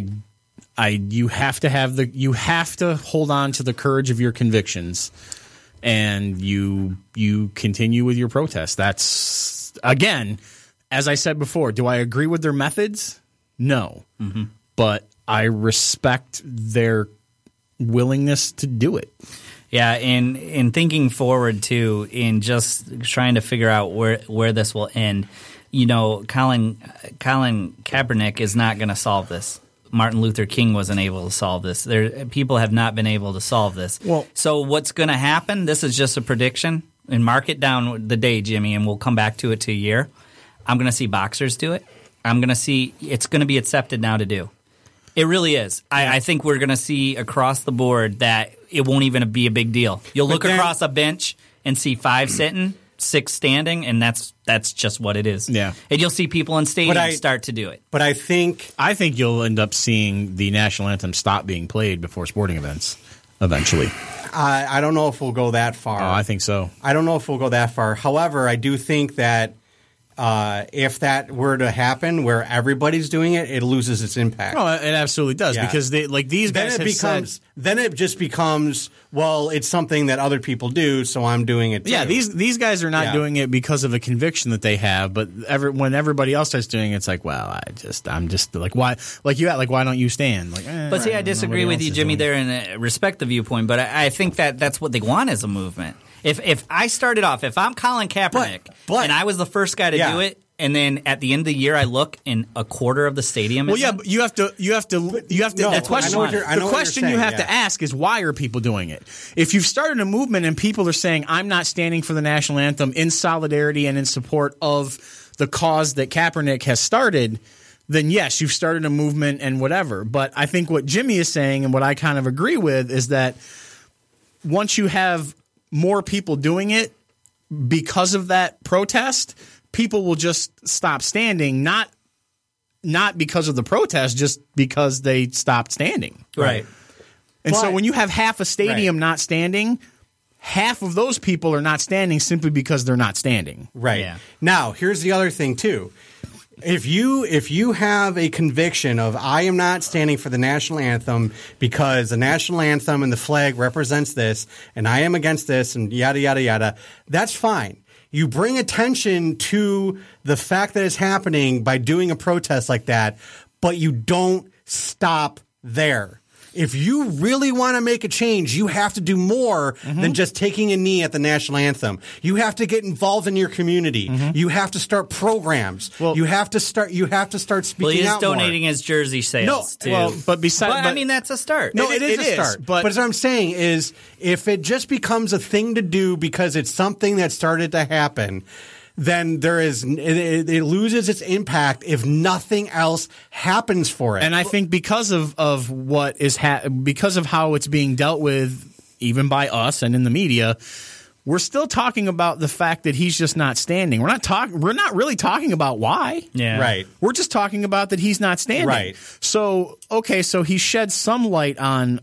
you have to hold on to the courage of your convictions. And you continue with your protest. That's, again, as I said before, do I agree with their methods? No. Mm-hmm. But I respect their willingness to do it. Yeah, and in thinking forward, too, in just trying to figure out where this will end, you know, Colin Kaepernick is not going to solve this. Martin Luther King wasn't able to solve this. People have not been able to solve this. Well, so what's going to happen? This is just a prediction. And mark it down the day, Jimmy, and we'll come back to it to a year. I'm going to see boxers do it. I'm going to see it's going to be accepted now to do. It really is. I think we're going to see across the board that it won't even be a big deal. You'll look across a bench and see 5 sitting, 6 standing, and that's just what it is. Yeah. And you'll see people in stadiums start to do it. But I think you'll end up seeing the national anthem stop being played before sporting events eventually. I don't know if we'll go that far. Oh, I think so. I don't know if we'll go that far. However, I do think that if that were to happen where everybody's doing it, it loses its impact. Oh, it absolutely does because these guys then it just becomes, well, it's something that other people do, so I'm doing it too. Yeah, these guys are not doing it because of a conviction that they have, but when everybody else starts doing it, it's like, well, I'm just like, why? Like why don't you stand? Like, but see, I disagree with you, Jimmy, there, and respect the viewpoint, but I think that's what they want as a movement. If I started off, if I'm Colin Kaepernick and I was the first guy to do it, and then at the end of the year I look and a quarter of the stadium. Well, yeah, but you have to. The question you have to ask is, why are people doing it? If you've started a movement and people are saying, I'm not standing for the national anthem in solidarity and in support of the cause that Kaepernick has started, then yes, you've started a movement and whatever. But I think what Jimmy is saying and what I kind of agree with is that once you have more people doing it because of that protest, people will just stop standing, not because of the protest, just because they stopped standing. Right. And so when you have half a stadium not standing, half of those people are not standing simply because they're not standing. Right. Yeah. Now, here's the other thing, too. If you have a conviction of I am not standing for the national anthem because the national anthem and the flag represents this and I am against this and yada, yada, yada, that's fine. You bring attention to the fact that it's happening by doing a protest like that, but you don't stop there. If you really want to make a change, you have to do more than just taking a knee at the national anthem. You have to get involved in your community. You have to start programs. Well, you have to start speaking out more. Well, he is donating his jersey sales too. Well, but I mean, that's a start. No, it is a start. But what I'm saying is, if it just becomes a thing to do because it's something that started to happen, then it loses its impact if nothing else happens for it. And I think because of what is because of how it's being dealt with, even by us and in the media, we're still talking about the fact that he's just not standing. We're not really talking about why. Yeah. Right. We're just talking about that he's not standing. Right. So so he shed some light on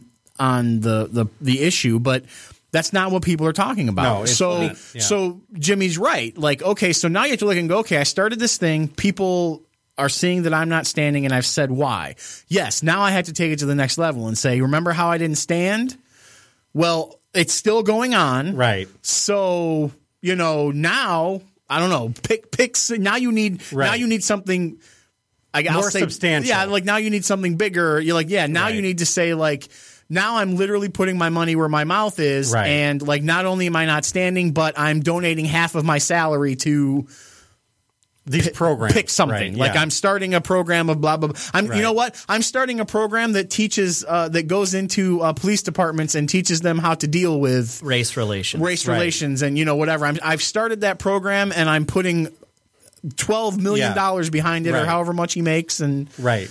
the issue, but that's not what people are talking about. No, so Jimmy's right. Like, okay, so now you have to look and go, okay, I started this thing. People are seeing that I'm not standing, and I've said why. Yes, now I have to take it to the next level and say, remember how I didn't stand? Well, it's still going on. Right. So, now, I don't know, now you need something more substantial. Yeah, like now you need something bigger. You're like, now you need to say like, now I'm literally putting my money where my mouth is, and like not only am I not standing, but I'm donating half of my salary to these programs. Pick something. Right, like I'm starting a program of blah blah blah. You know what? I'm starting a program that teaches that goes into police departments and teaches them how to deal with race relations, and whatever. I've started that program, and I'm putting $12 million behind it, or however much he makes, and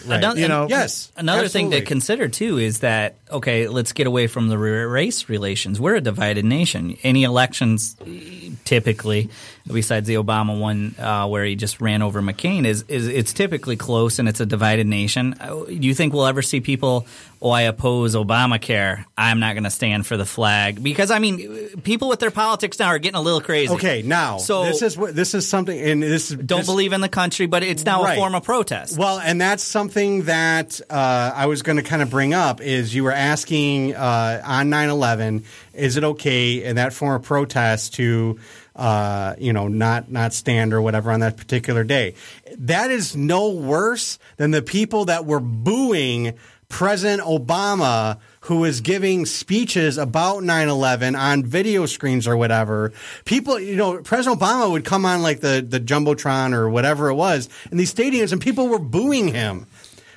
Another thing to consider too is that let's get away from the race relations. We're a divided nation. Any elections, typically, besides the Obama one where he just ran over McCain, it's typically close and it's a divided nation. Do you think we'll ever see people? I oppose Obamacare. I'm not going to stand for the flag, because people with their politics now are getting a little crazy. Okay, now this is something, and don't believe in the country, but it's now a form of protest. Well, and that's something that I was going to kind of bring up. Is you were asking on 9/11, is it okay in that form of protest to not stand or whatever on that particular day? That is no worse than the people that were booing President Obama, who is giving speeches about 9/11 on video screens or whatever. People, President Obama would come on like the Jumbotron or whatever it was in these stadiums, and people were booing him.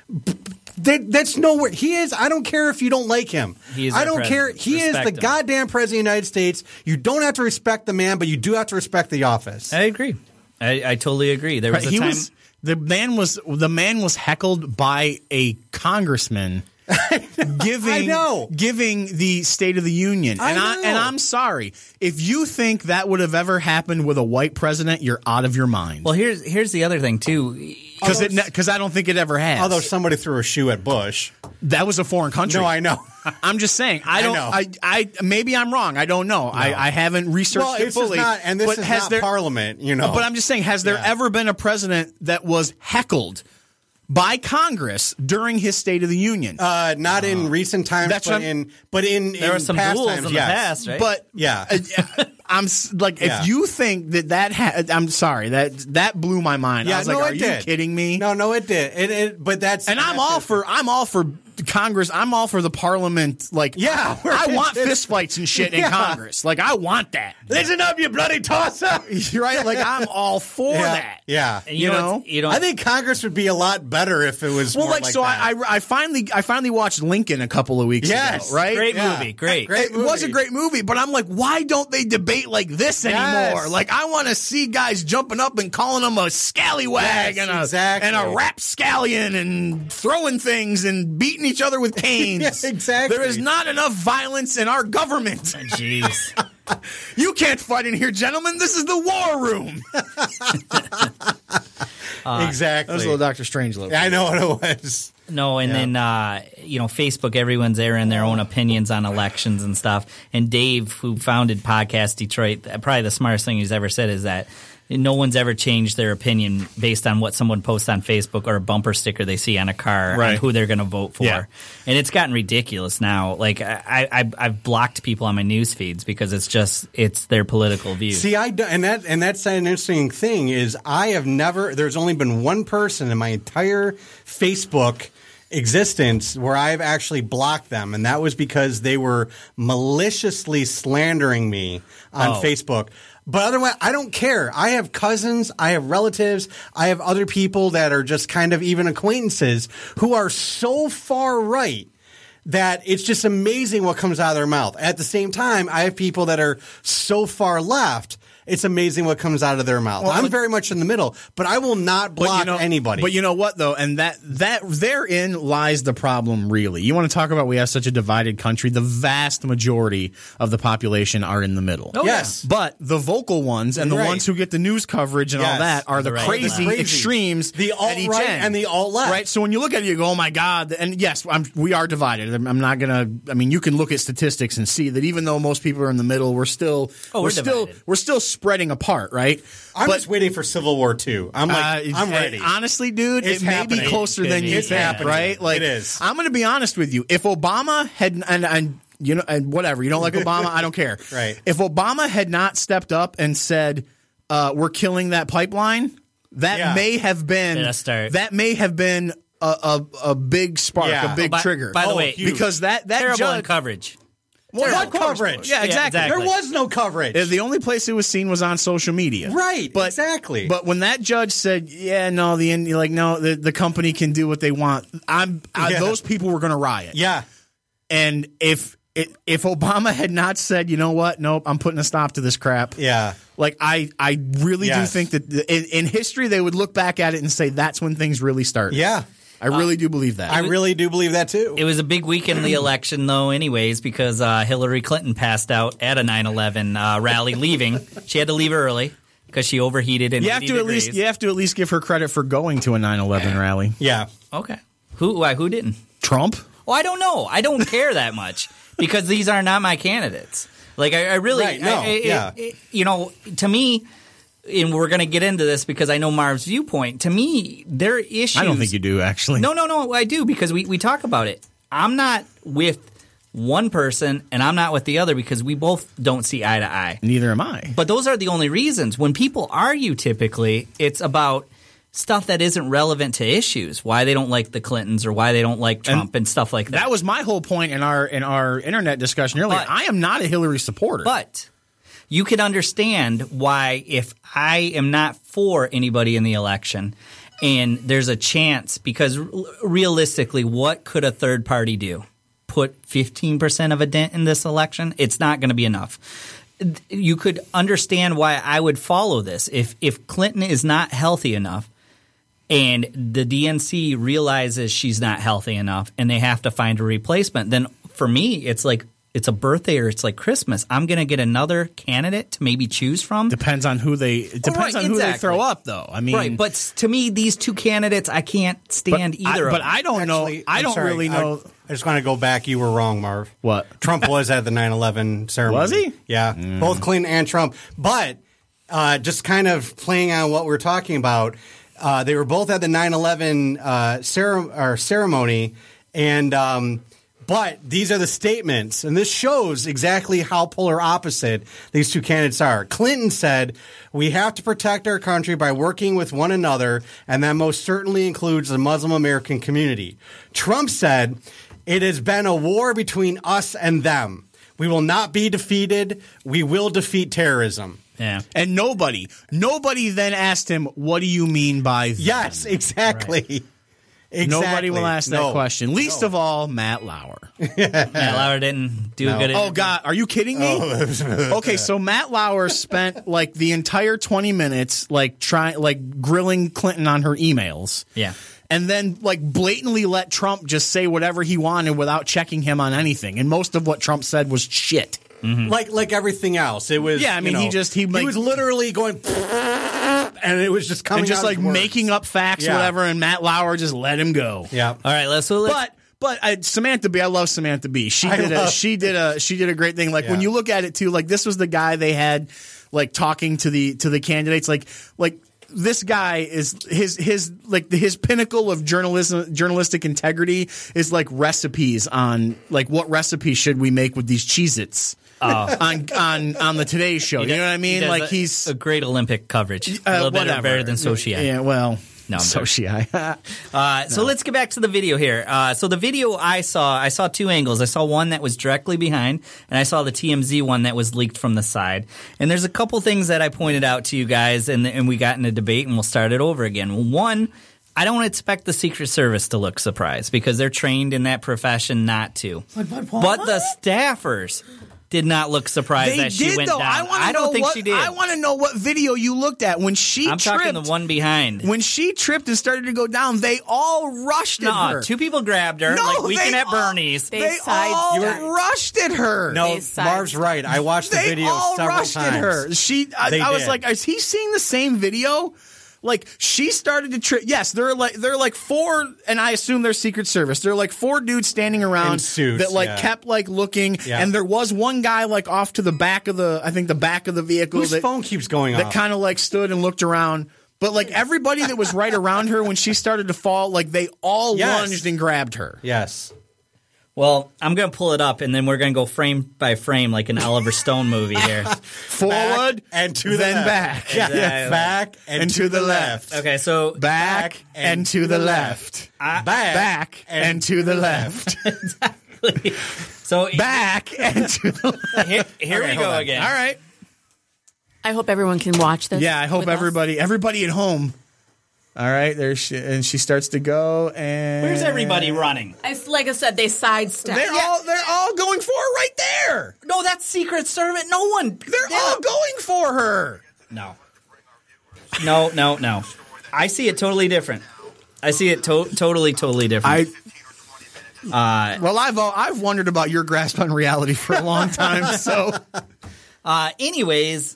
That's nowhere. He is. I don't care if you don't like him. I don't care. He is the goddamn president of the United States. You don't have to respect the man, but you do have to respect the office. I agree. I totally agree. There was a time. The man was heckled by a congressman giving the State of the Union. And I'm sorry. If you think that would have ever happened with a white president, you're out of your mind. Well, here's the other thing too. Because I don't think it ever has. Although somebody threw a shoe at Bush. That was a foreign country. No, I know. I'm just saying. I maybe I'm wrong. I don't know. No. I haven't researched it fully. This is not Parliament, But I'm just saying, has there ever been a president that was heckled by Congress during his State of the Union? Not in recent times, but in there were some past duels times, in the past, right? But I'm like, if you think I'm sorry, that blew my mind. I was like, are you kidding me? No, it did. But that's, and I'm all for Congress. I'm all for the Parliament. Like, I want fistfights and shit in Congress. Like, I want that. Listen up, you bloody tosser! Right? Like, I'm all for that. Yeah, you know. I think Congress would be a lot better if it was. Well, more like so that. I finally watched Lincoln a couple of weeks ago. Right? Great movie. Great. It was a great movie, but I'm like, why don't they debate like this anymore? Like, I want to see guys jumping up and calling them a scallywag and a rapscallion and throwing things and beating each other with canes. Exactly. There is not enough violence in our government. Jeez. You can't fight in here, gentlemen. This is the war room. Exactly. That was a little Dr. Strangelove. I know what it was. No, and then Facebook, everyone's airing their own opinions on elections and stuff. And Dave, who founded Podcast Detroit, probably the smartest thing he's ever said is that no one's ever changed their opinion based on what someone posts on Facebook or a bumper sticker they see on a car and who they're going to vote for. Yeah. And it's gotten ridiculous now. Like, I've blocked people on my news feeds because it's their political view. See, and that's an interesting thing is there's only been one person in my entire Facebook existence where I've actually blocked them, and that was because they were maliciously slandering me on Facebook. But otherwise, I don't care. I have cousins, I have relatives, I have other people that are just kind of even acquaintances who are so far right that it's just amazing what comes out of their mouth. At the same time, I have people that are so far left, it's amazing what comes out of their mouth. Well, I'm very much in the middle, but I will not block anybody. But you know what, though? And that therein lies the problem, really. You want to talk about we have such a divided country. The vast majority of the population are in the middle. Oh, yes. But the vocal ones and the ones who get the news coverage and all that are the crazy extremes. The alt-right and the alt-left. Right? So when you look at it, you go, oh, my God. And yes, we are divided. I'm not going to – I mean, you can look at statistics and see that even though most people are in the middle, we're still spreading apart, right? I'm just waiting for Civil War II. I'm ready. Honestly, dude, it may be closer than you think, right? Like, it is. I'm going to be honest with you. If Obama had and whatever, you don't like Obama, I don't care. Right. If Obama had not stepped up and said, "We're killing that pipeline," that may have been a big spark, a big trigger. By the way, because that terrible judge coverage. What coverage? Yeah, exactly. There was no coverage. The only place it was seen was on social media. Right, exactly. But when that judge said, the company can do what they want, those people were going to riot. Yeah. And if if Obama had not said, you know what, nope, I'm putting a stop to this crap. Yeah. Like, I really do think that in history they would look back at it and say that's when things really started. Yeah. I really do believe that. I really do believe that, too. It was a big week in the election, though, anyways, because Hillary Clinton passed out at a 9/11 rally leaving. She had to leave early because she overheated in 80 degrees. You have to at least give her credit for going to a 9/11 rally. Yeah. Okay. Who didn't? Trump? Well, I don't know. I don't care that much because these are not my candidates. Like, I really, right, no, you know, to me, and we're going to get into this because I know Marv's viewpoint. To me, there are issues. I don't think you do, actually. No, I do because we talk about it. I'm not with one person and I'm not with the other because we both don't see eye to eye. Neither am I. But those are the only reasons. When people argue, typically, it's about stuff that isn't relevant to issues, why they don't like the Clintons or why they don't like Trump and stuff like that. That was my whole point in our internet discussion earlier. But I am not a Hillary supporter. But you can understand why if I am not for anybody in the election and there's a chance, because realistically, what could a third party do? Put 15% of a dent in this election? It's not going to be enough. You could understand why I would follow this. If Clinton is not healthy enough and the DNC realizes she's not healthy enough and they have to find a replacement, then for me, it's like it's a birthday or it's like Christmas. I'm going to get another candidate to maybe choose from. Depends on who they who they throw up, though. I mean, right. But to me, these two candidates, I can't stand either of them. But I don't know. I don't really know. I just want to go back. You were wrong, Marv. What? Trump was at the 9/11 ceremony. Was he? Yeah. Both Clinton and Trump. But just kind of playing on what we're talking about, they were both at the 9/11 ceremony, and but these are the statements, and this shows exactly how polar opposite these two candidates are. Clinton said, "We have to protect our country by working with one another, and that most certainly includes the Muslim American community." Trump said, "It has been a war between us and them. We will not be defeated. We will defeat terrorism." Yeah. And nobody then asked him, "What do you mean by that?" Yes, exactly. Right. Exactly. Nobody will ask that question. Least of all, Matt Lauer. Matt Lauer didn't do a good interview. Oh, God. Are you kidding me? Okay, so Matt Lauer spent like the entire 20 minutes grilling Clinton on her emails. Yeah. And then like blatantly let Trump just say whatever he wanted without checking him on anything. And most of what Trump said was shit. Mm-hmm. Like everything else. It was, I mean, he was literally going, and it was just coming and just out like making up facts, whatever. And Matt Lauer just let him go. Yeah. All right. Let's But Samantha Bee, I love Samantha Bee. She did a great thing. Like when you look at it too, like this was the guy they had like talking to the candidates. Like this guy is his pinnacle of journalistic integrity is like recipes on like what recipes should we make with these Cheez-Its. On the Today Show. You know what I mean? Like he's a great Olympic coverage. A little bit better than Sochi. Yeah, well, no, Sochi. So let's get back to the video here. So the video I saw two angles. I saw one that was directly behind, and I saw the TMZ one that was leaked from the side. And there's a couple things that I pointed out to you guys, and we got in a debate, and we'll start it over again. One, I don't expect the Secret Service to look surprised because they're trained in that profession not to. But the staffers did not look surprised that she went down. I don't think she did. I want to know what video you looked at when she tripped. I'm talking the one behind. When she tripped and started to go down, they all rushed at her. Two people grabbed her, like Weekend at Bernie's. They all rushed at her. No, Marv's right. I watched the video several times. They all rushed at her. I was like, is he seeing the same video? Like she started to trip. Yes, there are like four, and I assume they're Secret Service. There are like four dudes standing around in suits, that kept like looking, and there was one guy like off to the back of the vehicle. Whose phone keeps going off? That kind of like stood and looked around. But like everybody that was right around her when she started to fall, like they all lunged and grabbed her. Yes. Well, I'm going to pull it up, and then we're going to go frame by frame like an Oliver Stone movie here. Forward and to then the back. Exactly. Back and to the left. Okay, so back and to the left. Back and to the left. Exactly. So back and to the left. Here we go again. All right. I hope everyone can watch this. Yeah, I hope everybody at home. All right, and she starts to go, and where's everybody running? Like I said, they sidestep. They're all going for it right Secret Service. No one. They're all going for her. No. I see it totally different. I see it totally different. Well, I've wondered about your grasp on reality for a long time. So, anyways,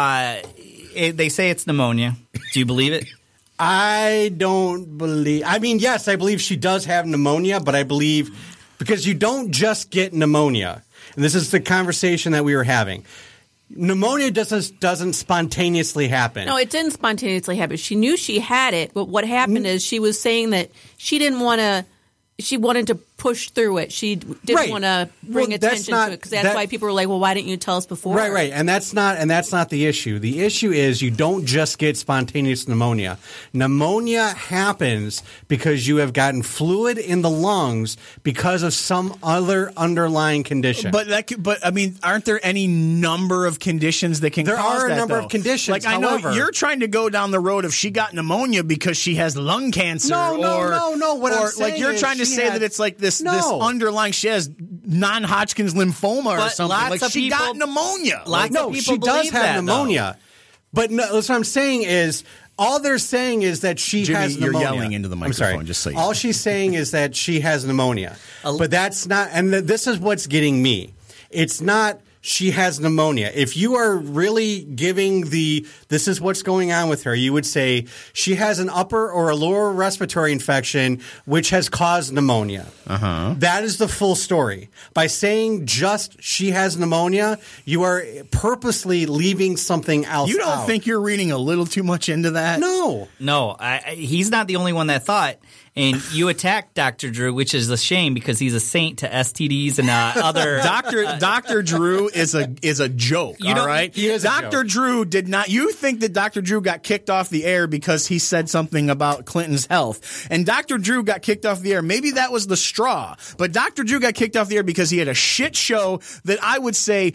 they say it's pneumonia. Do you believe it? I don't believe. I mean, yes, I believe she does have pneumonia, but I believe because you don't just get pneumonia, and this is the conversation that we were having. Pneumonia doesn't spontaneously happen. No, it didn't spontaneously happen. She knew she had it, but what happened is she was saying that she didn't want to. She wanted to push through it. She didn't want to bring attention to it because that's why people were like, "Well, why didn't you tell us before?" Right, and that's not the issue. The issue is you don't just get spontaneous pneumonia. Pneumonia happens because you have gotten fluid in the lungs because of some other underlying condition. But I mean, aren't there any number of conditions that can cause that? There are a number of conditions. Like I know you're trying to go down the road of she got pneumonia because she has lung cancer. No. What I'm saying like you're trying to say that it's like this underlying. She has non-Hodgkin's lymphoma or something. Like she got pneumonia. She does have pneumonia. But that's what I'm saying is all they're saying is that she has pneumonia. You're yelling into the microphone. I'm sorry. Just so you all she's saying is that she has pneumonia. But that's not. And this is what's getting me. It's not. She has pneumonia. If you are really giving this is what's going on with her, you would say she has an upper or a lower respiratory infection which has caused pneumonia. That is the full story. By saying just she has pneumonia, you are purposely leaving something else out. You don't think you're reading a little too much into that? No. He's not the only one that thought. And you attacked Dr. Drew, which is a shame because he's a saint to STDs and other. Dr. Drew is a joke. All right, he is Dr. Drew did not. You think that Dr. Drew got kicked off the air because he said something about Clinton's health, and Dr. Drew got kicked off the air. Maybe that was the straw, but Dr. Drew got kicked off the air because he had a shit show that I would say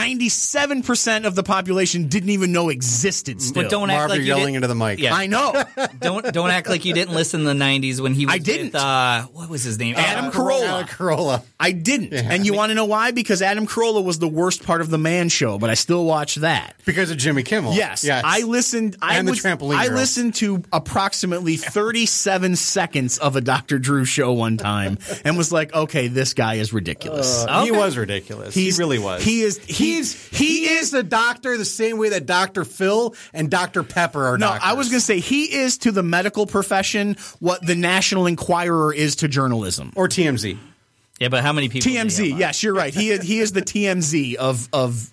97% of the population didn't even know existed. Still, but don't act like you're yelling into the mic. Yeah. I know. Don't act like you didn't listen in the 90s when he was. I didn't. With, what was his name? Adam Carolla. I didn't. Yeah. And you want to know why? Because Adam Carolla was the worst part of the Man Show, but I still watched that. Because of Jimmy Kimmel. Yes. I listened. And the Trampoline I Girl. listened to approximately 37 seconds of a Dr. Drew show one time and was like, okay, this guy is ridiculous. He was ridiculous. He really was. He is the doctor the same way that Dr. Phil and Dr. Pepper are doctors. No, I was going to say he is to the medical profession what the National Enquirer is to journalism. Or TMZ. Yeah, but how many people? TMZ. Yes, you're right. He is the TMZ of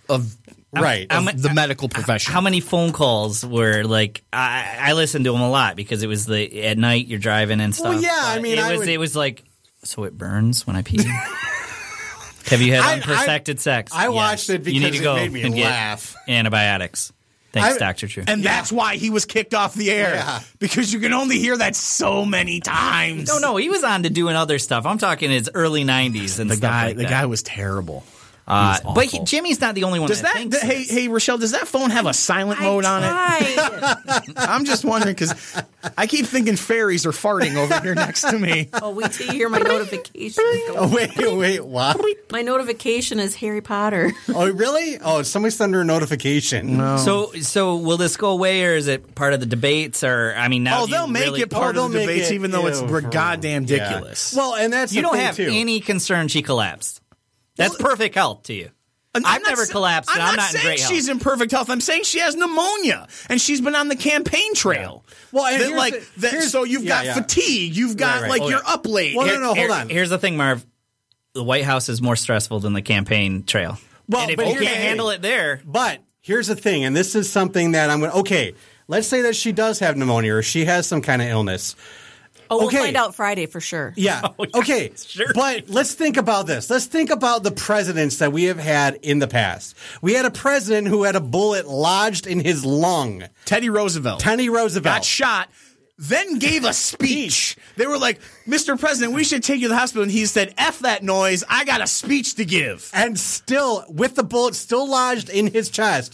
the medical profession. How many phone calls were like? I listened to him a lot because it was at night you're driving and stuff. Well, yeah, I mean, it was like, so it burns when I pee. Have you had unprotected sex? I watched it because you need to go it made me laugh. Get antibiotics. Thanks, Dr. Drew. And that's why he was kicked off the air. Yeah. Because you can only hear that so many times. No, he was on to doing other stuff. I'm talking his early 90s and stuff like that. The guy was terrible. But Jimmy's not the only one that thinks this. Hey, Rochelle, does that phone have a silent mode on it? I'm just wondering because I keep thinking fairies are farting over here next to me. Oh, wait till you hear my notification. Wait, what? My notification is Harry Potter. Oh, really? Oh, somebody sent her a notification. No. So will this go away, or is it part of the debates? Or I mean, now they'll make it part of the debates, even though it's goddamn ridiculous. Well, and that's you don't have any concern she collapsed. That's perfect health to you. I've never collapsed, and I'm not in great health. She's in perfect health. I'm saying she has pneumonia, and she's been on the campaign trail. Yeah. Well, and so you've got fatigue. You've got you're up late. Well, no, hold on. Here's the thing, Marv. The White House is more stressful than the campaign trail. Well, and if you can't handle it there. But here's the thing, and this is something that I'm going to... Okay, let's say that she does have pneumonia or she has some kind of illness. Oh, we'll find out Friday for sure. Yeah. Okay. Sure. But let's think about this. Let's think about the presidents that we have had in the past. We had a president who had a bullet lodged in his lung. Teddy Roosevelt. Got shot, then gave a speech. They were like, Mr. President, we should take you to the hospital. And he said, F that noise. I got a speech to give. And still, with the bullet still lodged in his chest,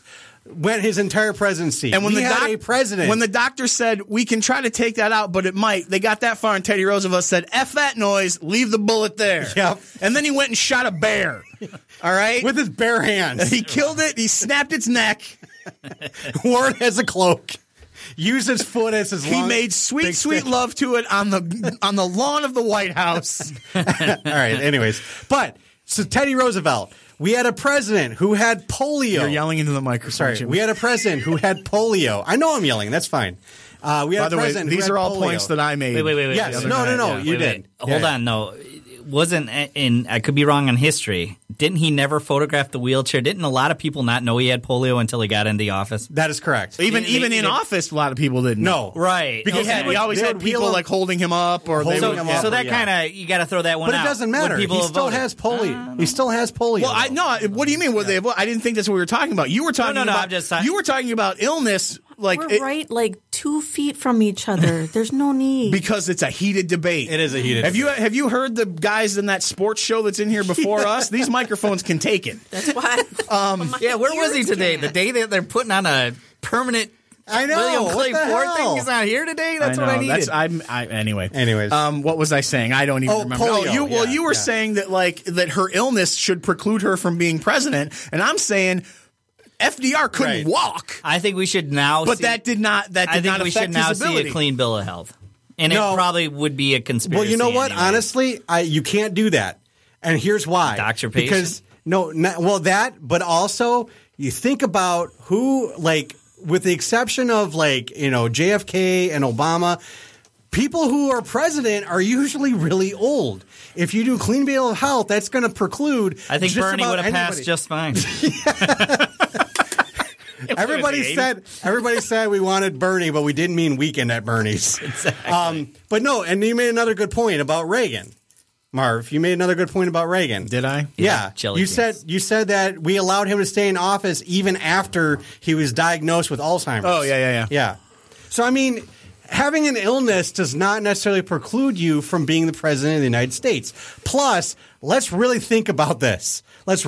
went his entire presidency. And when we had a president. When the doctor said, we can try to take that out, but it might, they got that far, and Teddy Roosevelt said, F that noise, leave the bullet there. Yep. And then he went and shot a bear. All right? With his bare hands. He killed it, he snapped its neck. Wore it as a cloak. Used his foot as his He made sweet love to it on the lawn of the White House. All right, anyways. But, so Teddy Roosevelt, we had a president who had polio. You're yelling into the microphone. Sorry, we had a president who had polio. I know I'm yelling. That's fine. We had By the way, these are all polio. points that I made. Wait. Yes, no, you did. Hold on, no. Wasn't in, I could be wrong on history. Didn't he never photograph the wheelchair? Didn't a lot of people not know he had polio until he got into the office? That is correct. Even in office, a lot of people didn't. No, right? Because he always had people like holding him up, or they would. So that kind of you got to throw that one out. But it doesn't matter. He still has polio. He still has polio. Well, what do you mean? I didn't think that's what we were talking about. You were talking about. You were talking about illness. Like we're right, like 2 feet from each other. There's no need because it's a heated debate. It is a heated. Have you heard the guys in that sports show that's in here before us? These microphones can take it. That's why. Where was he today? The day that they're putting on a permanent. I know. William Clay Ford thing. He's not here today. That's what I needed. Anyways. What was I saying? I don't even remember. Polio. You were saying that her illness should preclude her from being president, and I'm saying. FDR couldn't walk. I think we should now. But that did not. I think we should now see a clean bill of health, and it probably would be a conspiracy. Well, you know what? Anyway. Honestly, you can't do that, and here's why. Doctor patient. Because but also you think about who, like, with the exception of JFK and Obama. People who are president are usually really old. If you do clean bill of health, that's going to preclude. I think Bernie would have passed just fine. Everybody said we wanted Bernie, but we didn't mean weekend at Bernie's. Exactly. But no, and you made another good point about Reagan. Marv, you made another good point about Reagan. Did I? Yeah. You said that we allowed him to stay in office even after he was diagnosed with Alzheimer's. Oh, yeah. Yeah. So, I mean, having an illness does not necessarily preclude you from being the president of the United States. Plus, let's really think about this.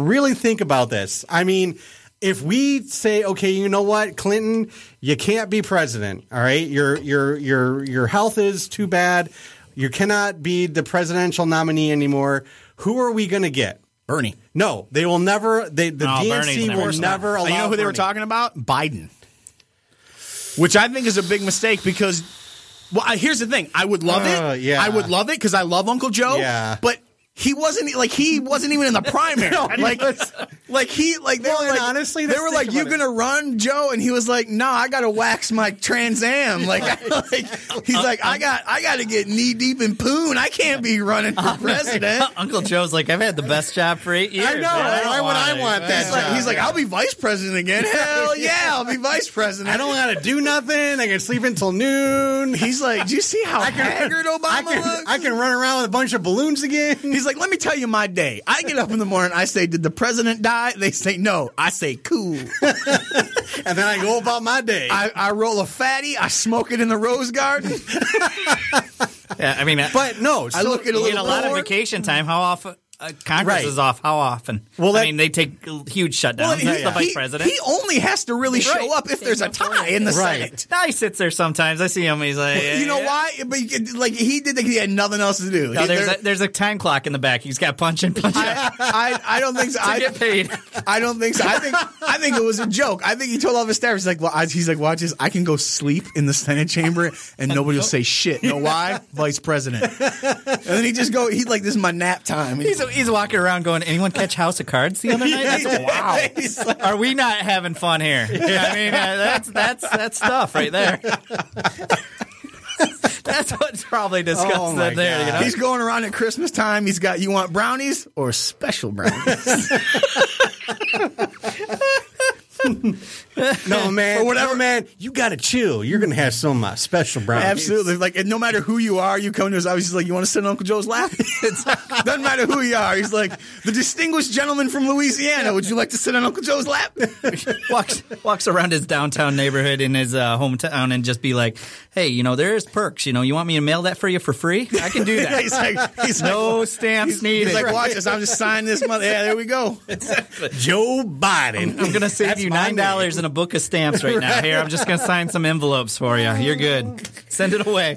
I mean, if we say, okay, you know what, Clinton, you can't be president. All right, your health is too bad. You cannot be the presidential nominee anymore. Who are we going to get? Bernie. No, they will never. The DNC will never allow. You know who they were talking about? Biden. Which I think is a big mistake because, here's the thing. I would love it. Yeah. I would love it because I love Uncle Joe. Yeah. But he wasn't even in the primary. Honestly, they were like, "You gonna run, Joe?" And he was like, "No, I gotta wax my Trans Am." He's like, "I got to get knee deep in poon. I can't be running for president." Uncle Joe's like, "I've had the best job for 8 years." I know. Why would I want that job? He's like, "I'll be vice president again." Hell yeah, I'll be vice president. I don't got to do nothing. I can sleep until noon. He's like, "Do you see how haggard Obama looks? I can run around with a bunch of balloons again." He's like, "Let me tell you my day. I get up in the morning. I say, did the president die?" They say, "No." I say, "Cool." And then I go about my day. I roll a fatty. I smoke it in the rose garden. Yeah, I mean, but no. I look at a lot of vacation time. How often? Congress is off. How often? Well, they take huge shutdowns. He's the vice president. He only has to really show up if there's a tie in the Senate. Now he sits there sometimes. I see him. He's like, you know why? But he had nothing else to do. No, there's a time clock in the back. He's got punch in, punch out. I don't think so. I get paid. I don't think so. I think it was a joke. I think he told all of his staff, he's like, watch this. I can go sleep in the Senate chamber and nobody will say shit. You know why? Vice president. And then he's like, this is my nap time. He's walking around going, "Anyone catch House of Cards the other night?" That's, wow. Are we not having fun here? I mean, that's stuff right there. That's what's probably discussed there. You know? He's going around at Christmas time. He's got, "You want brownies or special brownies?" No, man. Or whatever, man. You got to chill. You're going to have some special brownies. Absolutely. And no matter who you are, you come to his house. He's like, "You want to sit on Uncle Joe's lap?" Doesn't matter who you are. He's like, "The distinguished gentleman from Louisiana. Would you like to sit on Uncle Joe's lap?" Walks around his downtown neighborhood in his hometown and just be like, "Hey, there's perks. You want me to mail that for you for free? I can do that." he's no stamps needed. He's like, "Watch this. I'm just signing this month." Yeah, there we go. Joe Biden. I'm going to save you $9 in a book of stamps right now. Here, I'm just going to sign some envelopes for you. You're good. Send it away.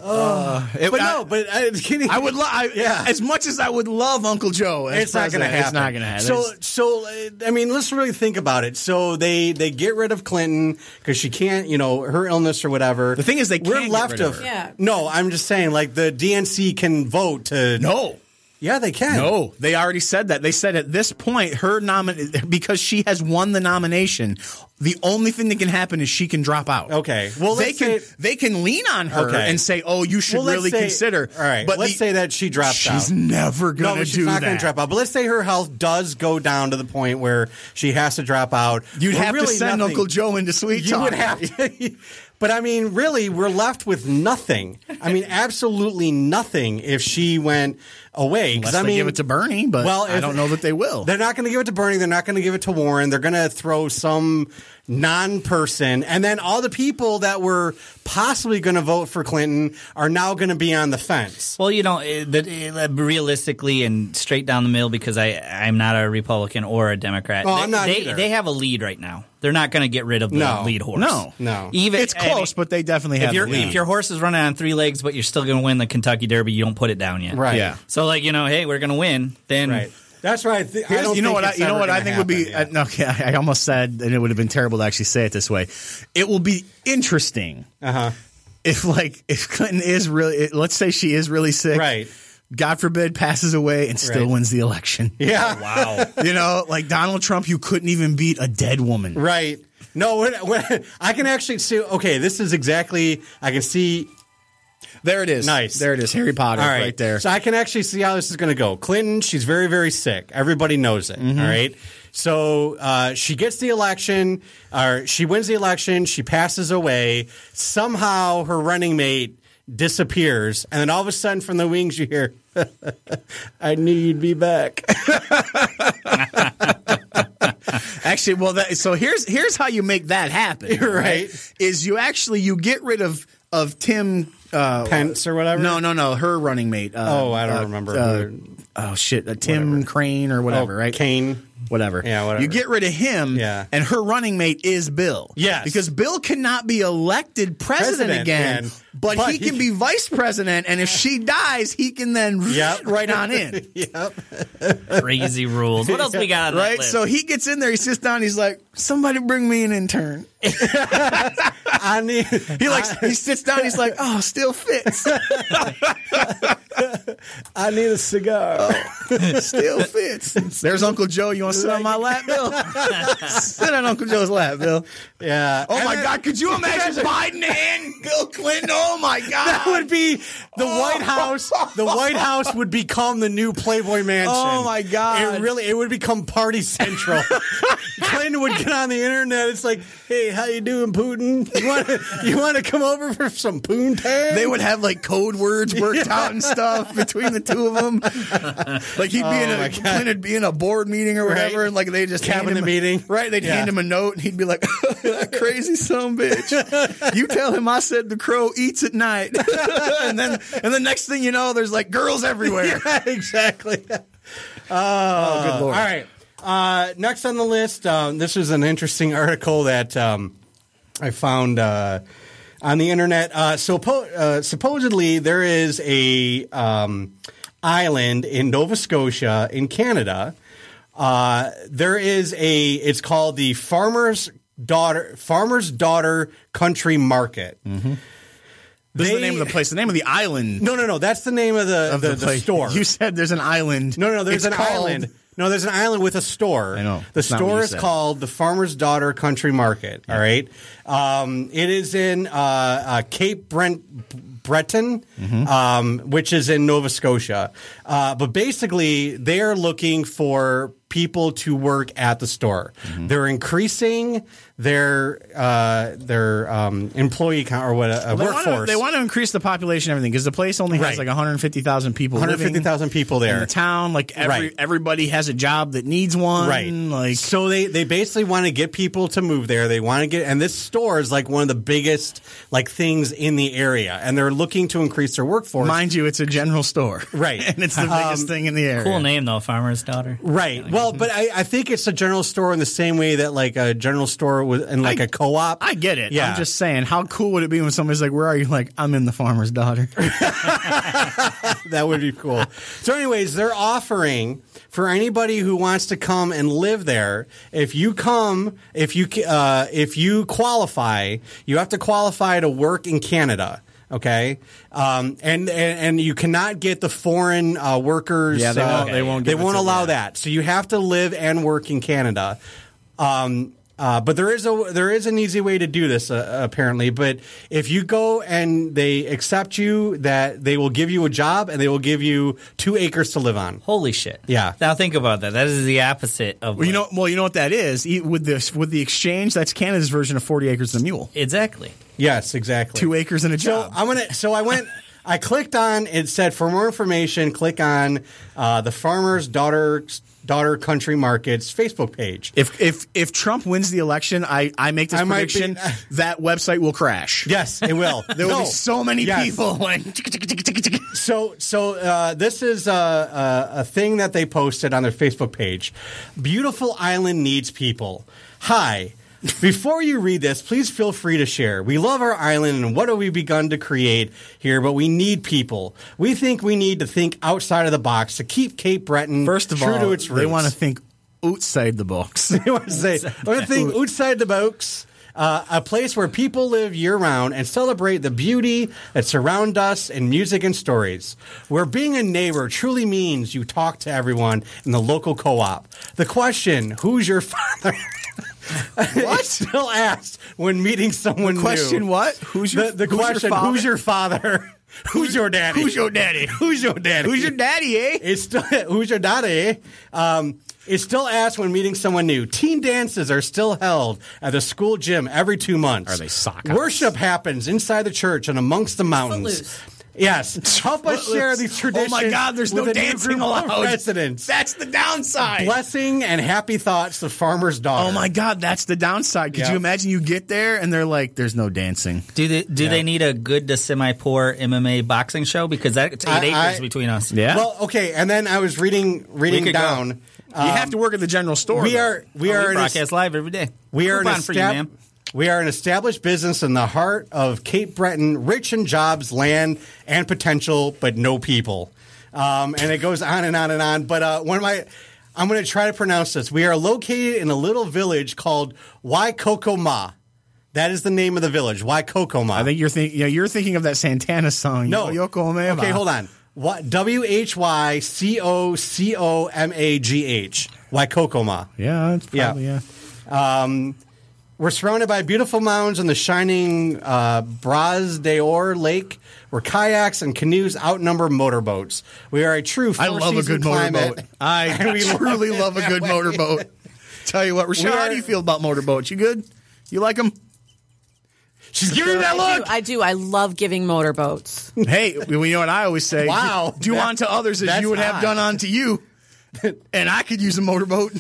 I would love. As much as I would love Uncle Joe, it's not going to happen. It's not going to happen. So I mean, let's really think about it. So they get rid of Clinton because she can't, her illness or whatever. The thing is, we're left of. Yeah. No, I'm just saying, like the DNC can vote to. No. Yeah, they can. No, they already said that. They said at this point, because she has won the nomination, the only thing that can happen is she can drop out. Okay. Well, they can lean on her and say, "Oh, you should really consider." All right. But let's say that she drops out. She's never going to do that. She's not going to drop out. But let's say her health does go down to the point where she has to drop out. You'd have to send Uncle Joe into Sweet Talk. You would have to. But, I mean, really, we're left with nothing. I mean, absolutely nothing if she went away. Unless they give it to Bernie, but I don't know that they will. They're not going to give it to Bernie. They're not going to give it to Warren. They're going to throw some non-person. And then all the people that were possibly going to vote for Clinton are now going to be on the fence. Well, realistically and straight down the middle, because I'm not a Republican or a Democrat. I'm not either. They have a lead right now. They're not going to get rid of the lead horse. No. It's close, but they definitely have the lead. If your horse is running on 3 legs, but you're still going to win the Kentucky Derby, you don't put it down yet. Right. Yeah. So, hey, we're going to win. Then right. That's right. You know what I think would be. I almost said, and it would have been terrible to actually say it this way. It will be interesting if Clinton is really. Let's say she is really sick. Right. God forbid, passes away and still wins the election. Yeah. Wow. Like Donald Trump, you couldn't even beat a dead woman. Right. No, I can actually see. Okay, this is exactly. I can see. There it is. Nice. There it is. Harry Potter right there. So I can actually see how this is going to go. Clinton, she's very, very sick. Everybody knows it. Mm-hmm. All right. So she gets the election, or she wins the election. She passes away. Somehow her running mate disappears, and then all of a sudden from the wings you hear, "I knew you'd be back." Actually, so here's how you make that happen. Right? Is you get rid of Tim Pence or whatever. No, her running mate. I don't remember. Tim Crane or whatever, right? Kane. Whatever. Yeah, whatever. You get rid of him, and her running mate is Bill. Yes. Because Bill cannot be elected president again, but he can be vice president, and if she dies, he can then right on in. Crazy rules. What else we got on that list? So he gets in there, he sits down, he's like, "Somebody bring me an intern." He sits down, he's like, "Oh, still fits." "I need a cigar." Still fits. There's Uncle Joe. You want to sit on my lap, Bill? Sit on Uncle Joe's lap, Bill. Yeah. Oh, my God. Could you imagine Biden and Bill Clinton? Oh, my God. That would be the White House. The White House would become the new Playboy Mansion. Oh, my God. It would become Party Central. Clinton would get on the internet. It's like, "Hey, how you doing, Putin? You want to come over for some poontang?" They would have code words worked out and stuff between the two of them. He'd be Clinton would be in a board meeting or whatever, and they just cabinet meeting. Right? They'd hand him a note, and he'd be like, "That crazy son of a bitch. You tell him I said the crow eats at night." and the next thing you know, there's girls everywhere. Yeah, exactly. Oh, good Lord. All right. Next on the list, this is an interesting article that I found on the internet. Supposedly there is a island in Nova Scotia in Canada. It's called the Farmer's Daughter Country Market. Mm-hmm. This is the name of the place. The name of the island. No. That's the name of the store. You said there's an island. No. There's an island. No, there's an island with a store. I know. The store is called the Farmer's Daughter Country Market. Yeah. All right. It is in Cape Breton, which is in Nova Scotia. But basically, they're looking for people to work at the store. Mm-hmm. They're increasing their employee count or workforce. They want to increase the population and everything because the place only has 150,000 people. 150,000 people there in the town. Everybody has a job that needs one. Right. So they basically want to get people to move there. They want to get, and this store is one of the biggest things in the area, and they're looking to increase their workforce. Mind you, it's a general store, right? And it's the biggest thing in the area. Cool name though, Farmer's Daughter. Right. Well, but I think it's a general store in the same way that like a general store and like a co-op. I get it. Yeah. I'm just saying, how cool would it be when somebody's like, "Where are you?" Like, I'm in the farmer's daughter. That would be cool. So, anyways, they're offering for anybody who wants to come and live there. If you qualify, you have to qualify to work in Canada. Okay, and you cannot get the foreign workers. Yeah, they won't. They won't allow that. So you have to live and work in Canada. But there is an easy way to do this apparently. But if you go and they accept you, that they will give you a job and they will give you 2 acres to live on. Holy shit! Yeah. Now think about that. That is the opposite of. Well, you know what that is with the exchange. That's Canada's version of 40 acres and a mule. Exactly. Yes, exactly. 2 acres and a job. I clicked on. It said for more information, click on the Farmer's Daughter Country Market's Facebook page. If Trump wins the election, I make this prediction that website will crash. Yes, it will. There will be so many people. So this is a thing that they posted on their Facebook page. Beautiful island needs people. Hi. Before you read this, please feel free to share. We love our island and what have we begun to create here, but we need people. We think we need to think outside of the box to keep Cape Breton true to its roots. They want to think outside the box. They want to think outside the box. A place where people live year-round and celebrate the beauty that surround us in music and stories. Where being a neighbor truly means you talk to everyone in the local co-op. The question, who's your father? What? Still asked when meeting someone new. Question what? Who's your father? Who's your daddy? Who's your daddy? Who's your daddy? Who's your daddy, eh? It's still, who's your daddy, eh? It's still asked when meeting someone new. Teen dances are still held at the school gym every 2 months. Are they soccer? Worship happens inside the church and amongst the mountains. Yes. Help us share these traditions. Oh my God, there's no dancing allowed. Residents. That's the downside. Blessing and happy thoughts, the farmer's daughter. Oh my God, that's the downside. Could you imagine you get there and they're like, there's no dancing. Do they need a good to semi-poor MMA boxing show? Because that's 8 acres between us. Yeah. Well, okay, and then I was reading down. You have to work at the general store. We are broadcast live every day. We are an established business in the heart of Cape Breton, rich in jobs, land, and potential, but no people. And it goes on and on and on. But I'm going to try to pronounce this. We are located in a little village called Waikokoma. That is the name of the village, Waikokoma. I think you're thinking of that Santana song. No, Yokomema. Okay, hold on. WHYCOCOMAGH. Waikokoma. Yeah, that's probably, yeah. We're surrounded by beautiful mountains and the shining Bras d'Or Lake, where kayaks and canoes outnumber motorboats. We are a true four-season climate. I truly love a good motorboat. Tell you what, Rashad, how do you feel about motorboats? You good? You like them? She's giving that look. I do. I love giving motorboats. Hey, you know what I always say? Wow. Do unto others as you would have done unto you. And I could use a motorboat.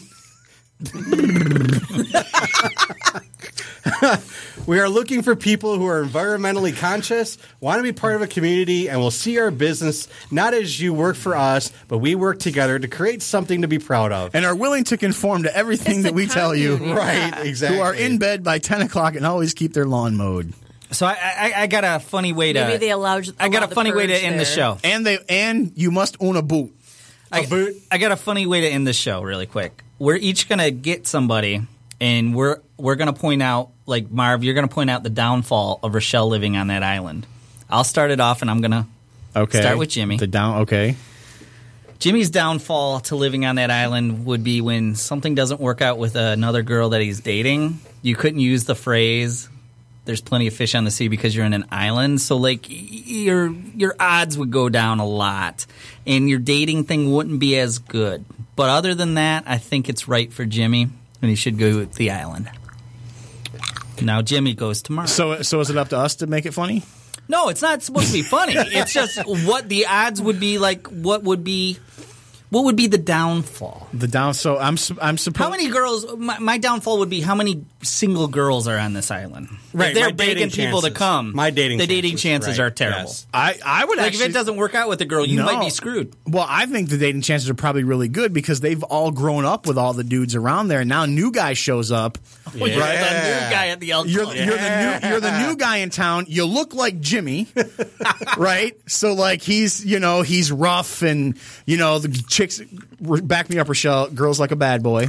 We are looking for people who are environmentally conscious, want to be part of a community, and will see our business not as you work for us, but we work together to create something to be proud of. And are willing to conform to everything that we tell you. Right, exactly. Who are in bed by 10 o'clock and always keep their lawn mowed. So I got a funny way to. Maybe they allow. I got a funny way to end the show. And you must own a boot. I got a funny way to end the show really quick. We're each going to get somebody, and we're going to point out, like Marv, you're going to point out the downfall of Rochelle living on that island. I'll start it off, and I'm going to start with Jimmy. Okay. Jimmy's downfall to living on that island would be when something doesn't work out with another girl that he's dating. You couldn't use the phrase, there's plenty of fish on the sea because you're in an island. So, like, your odds would go down a lot, and your dating thing wouldn't be as good. But other than that, I think it's right for Jimmy, and he should go with the island. Now Jimmy goes tomorrow. So is it up to us to make it funny? No, it's not supposed to be funny. It's just what the odds would be like. What would be What would be the downfall? So I'm supposed. How many girls? My downfall would be how many single girls are on this island. Right, if they're begging people to come. The dating chances are terrible. Yes. I would if it doesn't work out with the girl, you might be screwed. Well, I think the dating chances are probably really good because they've all grown up with all the dudes around there. Now, a new guy shows up. You're the new guy at the altar. You're the new guy in town. You look like Jimmy, right? So like he's rough and the chicks back me up, Rochelle. Girls like a bad boy.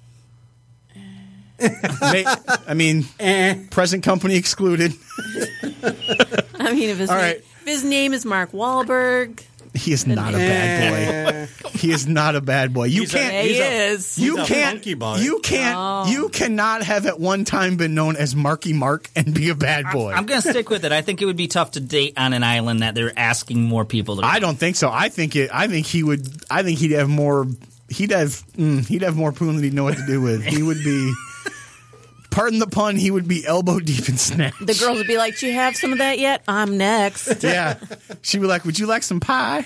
Present company excluded. I mean, if his name is Mark Wahlberg. He is not a bad boy. He is not a bad boy. You cannot have at one time been known as Marky Mark and be a bad boy. I'm going to stick with it. I think it would be tough to date on an island that they're asking more people to. I don't think so. I think he'd have more. He'd have more poon than he'd know what to do with. He would be. Pardon the pun, he would be elbow deep in snatch. The girls would be like, "Do you have some of that yet? I'm next." Yeah. She'd be like, "Would you like some pie?"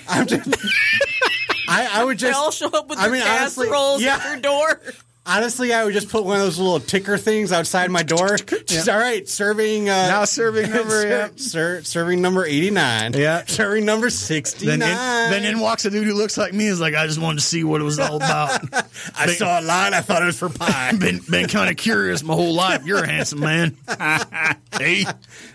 I would just. They all show up with their casseroles at your door. Honestly, I would just put one of those little ticker things outside my door. Just, all right, serving. Now serving number. Serving number 89. Yeah. Serving number 69. Then in walks a dude who looks like me. Is like, I just wanted to see what it was all about. I saw a line. I thought it was for pie. Been kind of curious my whole life. You're a handsome man. Hey.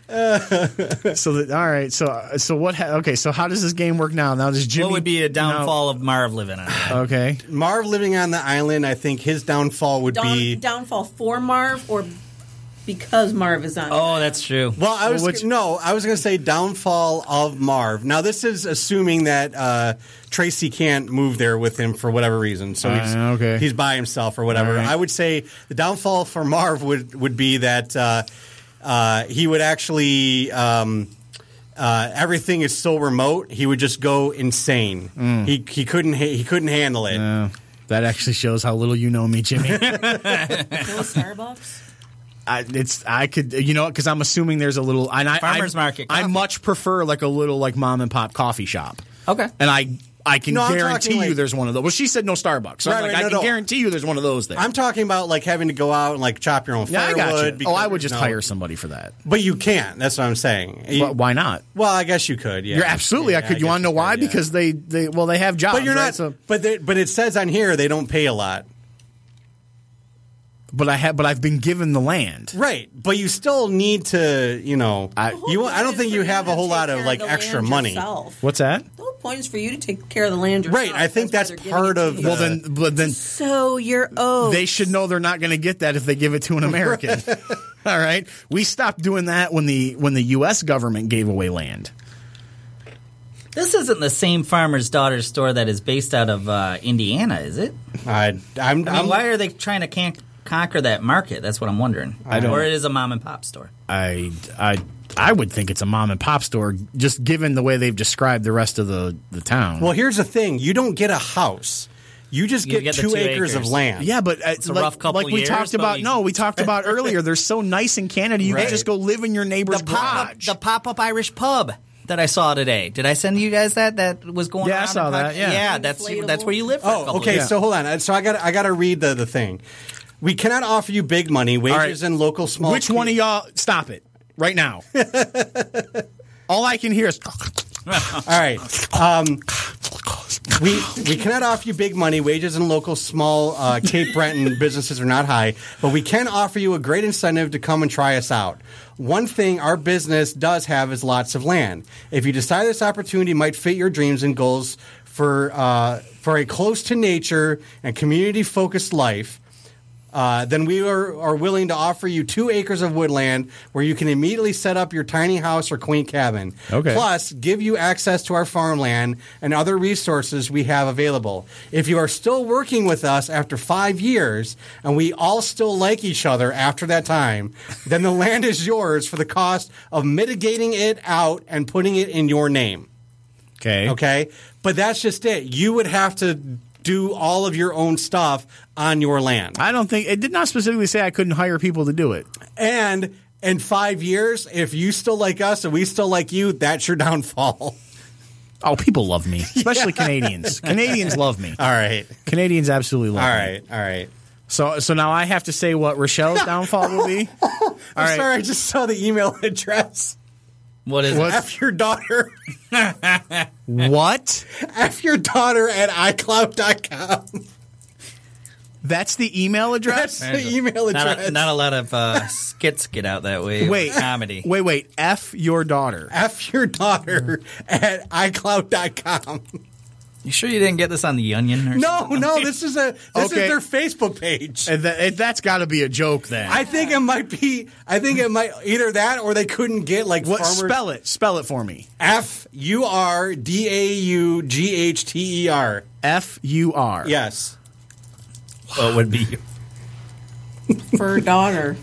All right. So what? So how does this game work now? Now does Jimmy? What would be a downfall of Marv living on it? Okay. Marv living on the island. I think his downfall would be downfall for Marv or because Marv is on. Oh, that's true. Well, I was going to say downfall of Marv. Now this is assuming that Tracy can't move there with him for whatever reason, so he's by himself or whatever. Right. I would say the downfall for Marv would be that. He would actually everything is so remote. He would just go insane. He couldn't handle it. That actually shows how little you know me, Jimmy. Go Starbucks. I could because I'm assuming there's a little farmers market. I much prefer like a little like mom and pop coffee shop. Okay, and I can guarantee you there's one of those. Well, she said no Starbucks. So I can guarantee you there's one of those there. I'm talking about like having to go out and like chop your own firewood. I would just hire somebody for that. But you can't. That's what I'm saying. Why not? Well, I guess you could. Yeah, you're absolutely. I could. You want to know why? Because they have jobs. But you're not. But it says on here they don't pay a lot. But I've been given the land. Right. But you still need to, I don't think you have a whole lot of like extra money. What's that? The whole point is for you to take care of the land yourself. Right. I think that's part of then so you're owed. They should know they're not going to get that if they give it to an American. All right. We stopped doing that when the US government gave away land. This isn't the same farmer's daughter store that is based out of Indiana, is it? I mean, why are they trying to conquer that market? That's what I'm wondering. Or it is a mom and pop store. I would think it's a mom and pop store, just given the way they've described the rest of the town. Well, here's the thing: you don't get a house. You just get 2 acres of land. Yeah, but it's a rough couple years. We talked about earlier. They're so nice in Canada. You can just go live in your neighbor's garage. The pop-up Irish pub that I saw today. Did I send you guys that was going on? Yeah, I saw that. Yeah, that's where you live. For a couple okay. years. So hold on. So I got to read the thing. We cannot offer you big money, wages, and local small. Which one of y'all? Stop it right now. All I can hear is. All right. We cannot offer you big money, wages, and local small Cape Breton businesses are not high, but we can offer you a great incentive to come and try us out. One thing our business does have is lots of land. If you decide this opportunity might fit your dreams and goals for a close to nature and community focused life. Then we are willing to offer you 2 acres of woodland where you can immediately set up your tiny house or quaint cabin. Okay. Plus, give you access to our farmland and other resources we have available. If you are still working with us after 5 years and we all still like each other after that time, then the land is yours for the cost of mitigating it out and putting it in your name. Okay? But that's just it. You would have to do all of your own stuff on your land. I don't think it did not specifically say I couldn't hire people to do it. And in 5 years, if you still like us and we still like you, that's your downfall. Oh, people love me, especially Canadians. Canadians love me. All right. Canadians absolutely love me. All right. So now I have to say what Rochelle's downfall will be? I'm sorry, I just saw the email address. What is it? F your daughter. What? F your daughter at iCloud.com. That's the email address? That's the email address. Not a lot of skits get out that way. Wait. Comedy. Wait. F your daughter. F your daughter at iCloud.com. You sure you didn't get this on The Onion or something? No, this is their Facebook page. That's got to be a joke then. I think it might either that or they couldn't get like what spell it for me. FURDAUGHTER. FUR. Yes. What would be for daughter?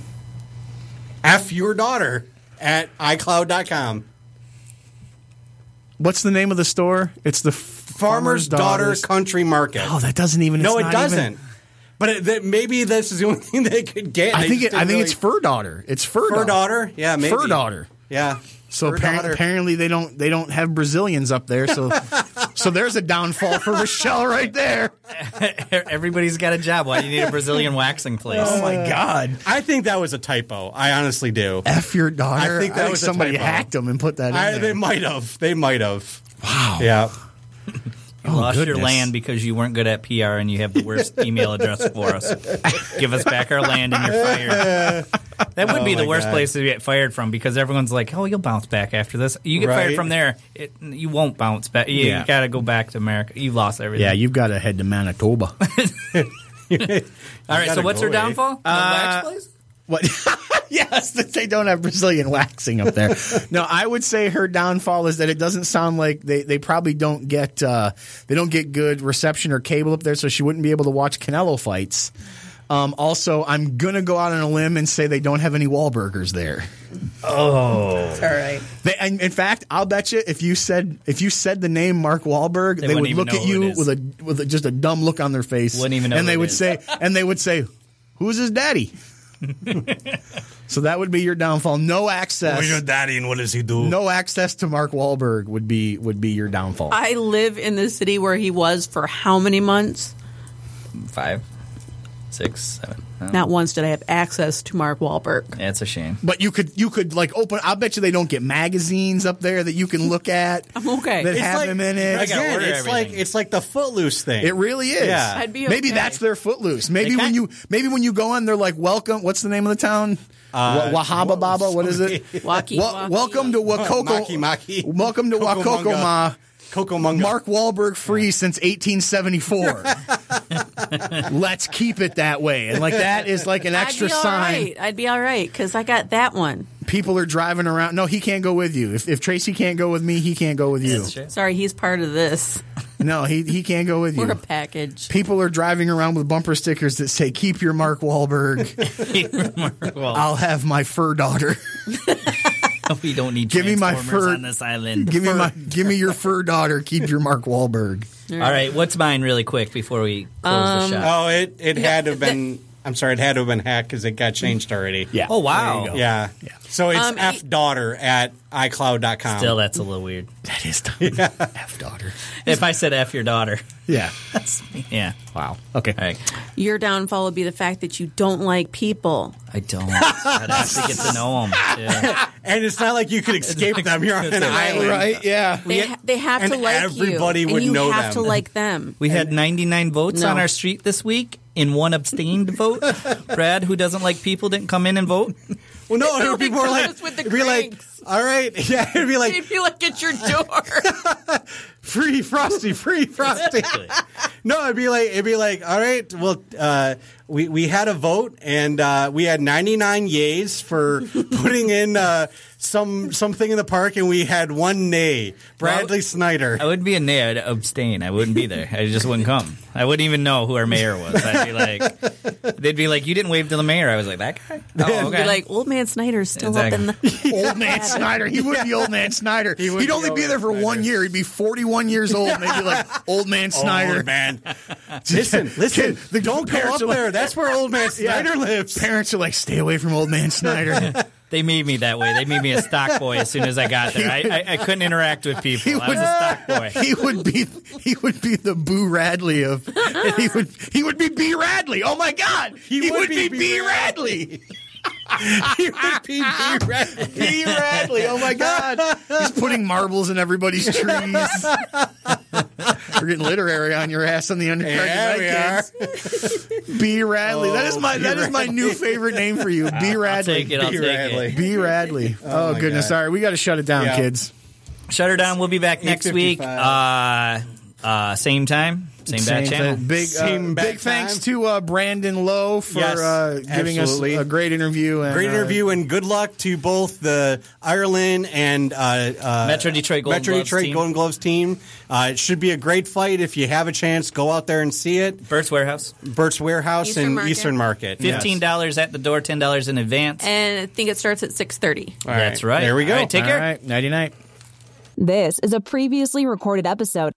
F your daughter at iCloud.com. What's the name of the store? It's the Farmer's Daughter Country Market. Oh, that doesn't even. No, it doesn't. But maybe this is the only thing they could get. I think it's Fur Daughter. It's Fur Daughter. Yeah, maybe Fur Daughter. Yeah. So apparently they don't have Brazilians up there. So so there's a downfall for Rochelle right there. Everybody's got a job. Why do you need a Brazilian waxing place? Oh my God! I think that was a typo. I honestly do. F your daughter. I think that was somebody a typo. hacked them and put that in there. They might have. Wow. Yeah. You lost your land because you weren't good at PR and you have the worst email address for us. Give us back our land and you're fired. That would be the worst place to get fired from because everyone's like, oh, you'll bounce back after this. You get fired from there, you won't bounce back. You got to go back to America. You've lost everything. Yeah, you've got to head to Manitoba. All right, so what's her downfall? The wax place? What? Yes, they don't have Brazilian waxing up there. No, I would say her downfall is that it doesn't sound like they probably don't get good reception or cable up there, so she wouldn't be able to watch Canelo fights. Also, I'm gonna go out on a limb and say they don't have any Wahlburgers there. Oh, all right. In fact, I'll bet you if you said the name Mark Wahlberg, they would look at you with just a dumb look on their face. Wouldn't even know. And they would say, "Who's his daddy?" So that would be your downfall. No access. Who's your daddy and what does he do? No access to Mark Wahlberg would be your downfall. I live in the city where he was for how many months? 5, 6, 7. No. Not once did I have access to Mark Wahlberg. That's a shame. But you could like open. I'll bet you they don't get magazines up there that you can look at. I'm okay. That have him in it. Again, it's like the Footloose thing. It really is. Yeah. I'd be okay. Maybe that's their Footloose. Maybe when you go in, they're like, welcome. What's the name of the town? Wahaba Baba. What is it? Welcome to Wakoko. Welcome to Wakokoma. Cocomonga. Mark Wahlberg free since 1874. Let's keep it that way. And like that is like an extra sign. I'd be all right because I got that one. People are driving around. No, he can't go with you. If Tracy can't go with me, he can't go with you. Sorry, he's part of this. No, he can't go with you. We're a package. People are driving around with bumper stickers that say, keep your Mark Wahlberg. I'll have my fur daughter. We don't need Transformers on this island. Give me your fur daughter. Keep your Mark Wahlberg. All right, what's mine really quick before we close the shop? Oh, it had to have been... I'm sorry, it had to have been hacked because it got changed already. Yeah. Oh, wow. Yeah. So it's fdaughter at iCloud.com. Still, that's a little weird. That is F-daughter. If I said F your daughter. Yeah. That's me. Yeah. Wow. Okay. All right. Your downfall would be the fact that you don't like people. I don't. I'd have to get to know them. Yeah. And it's not like you could escape them. You're on an island. Right? Yeah. They have to like everybody you. would and know you have them. to like them. We had 99 votes on our street this week. In one abstained vote, Brad, who doesn't like people, didn't come in and vote. Well, no, it would be more like, with the it'd be like, all right, yeah, it'd be like, they'd be like at your door, free Frosty, free Frosty. No, it'd be like, all right, well, we had a vote and we had 99 yays for putting in something in the park, and we had 1 nay, Bradley Snyder. I would be a nay. I'd abstain. I wouldn't be there. I just wouldn't come. I wouldn't even know who our mayor was. I'd be like, they'd be like, you didn't wave to the mayor. I was like, that guy? Oh, okay. Be like, old man Snyder's still up in the... Old man Snyder. He would be old man Snyder. He'd only be there for 1 year. He'd be 41 years old, and they'd be like, old man Snyder. Old man. Listen, don't go up there. That's where old man Snyder lives. Parents are like, stay away from old man Snyder. They made me that way. They made me a stock boy as soon as I got there. I couldn't interact with people. I was a stock boy. He would be the Boo Radley of. He would be B. Radley. Oh my God! He would be B. Radley. He would be B. Radley. B. Radley. Oh my God! He's putting marbles in everybody's trees. We're getting literary on your ass on the undercard tonight, kids. B. Radley. That is my new favorite name for you. B. Radley. I'll take it. B. Radley. Oh goodness! God. All right, we got to shut it down, kids. Shut her down. We'll be back next week. Same time, same bad channel. Big thanks to Brandon Lowe for giving us a great interview. And good luck to both the Ireland and Metro Detroit Golden Gloves team. It should be a great fight. If you have a chance, go out there and see it. Burt's Warehouse Eastern Market. $15 at the door, $10 in advance. And I think it starts at 6:30. That's right. There we go. All right, take care. All right, nighty-night. This is a previously recorded episode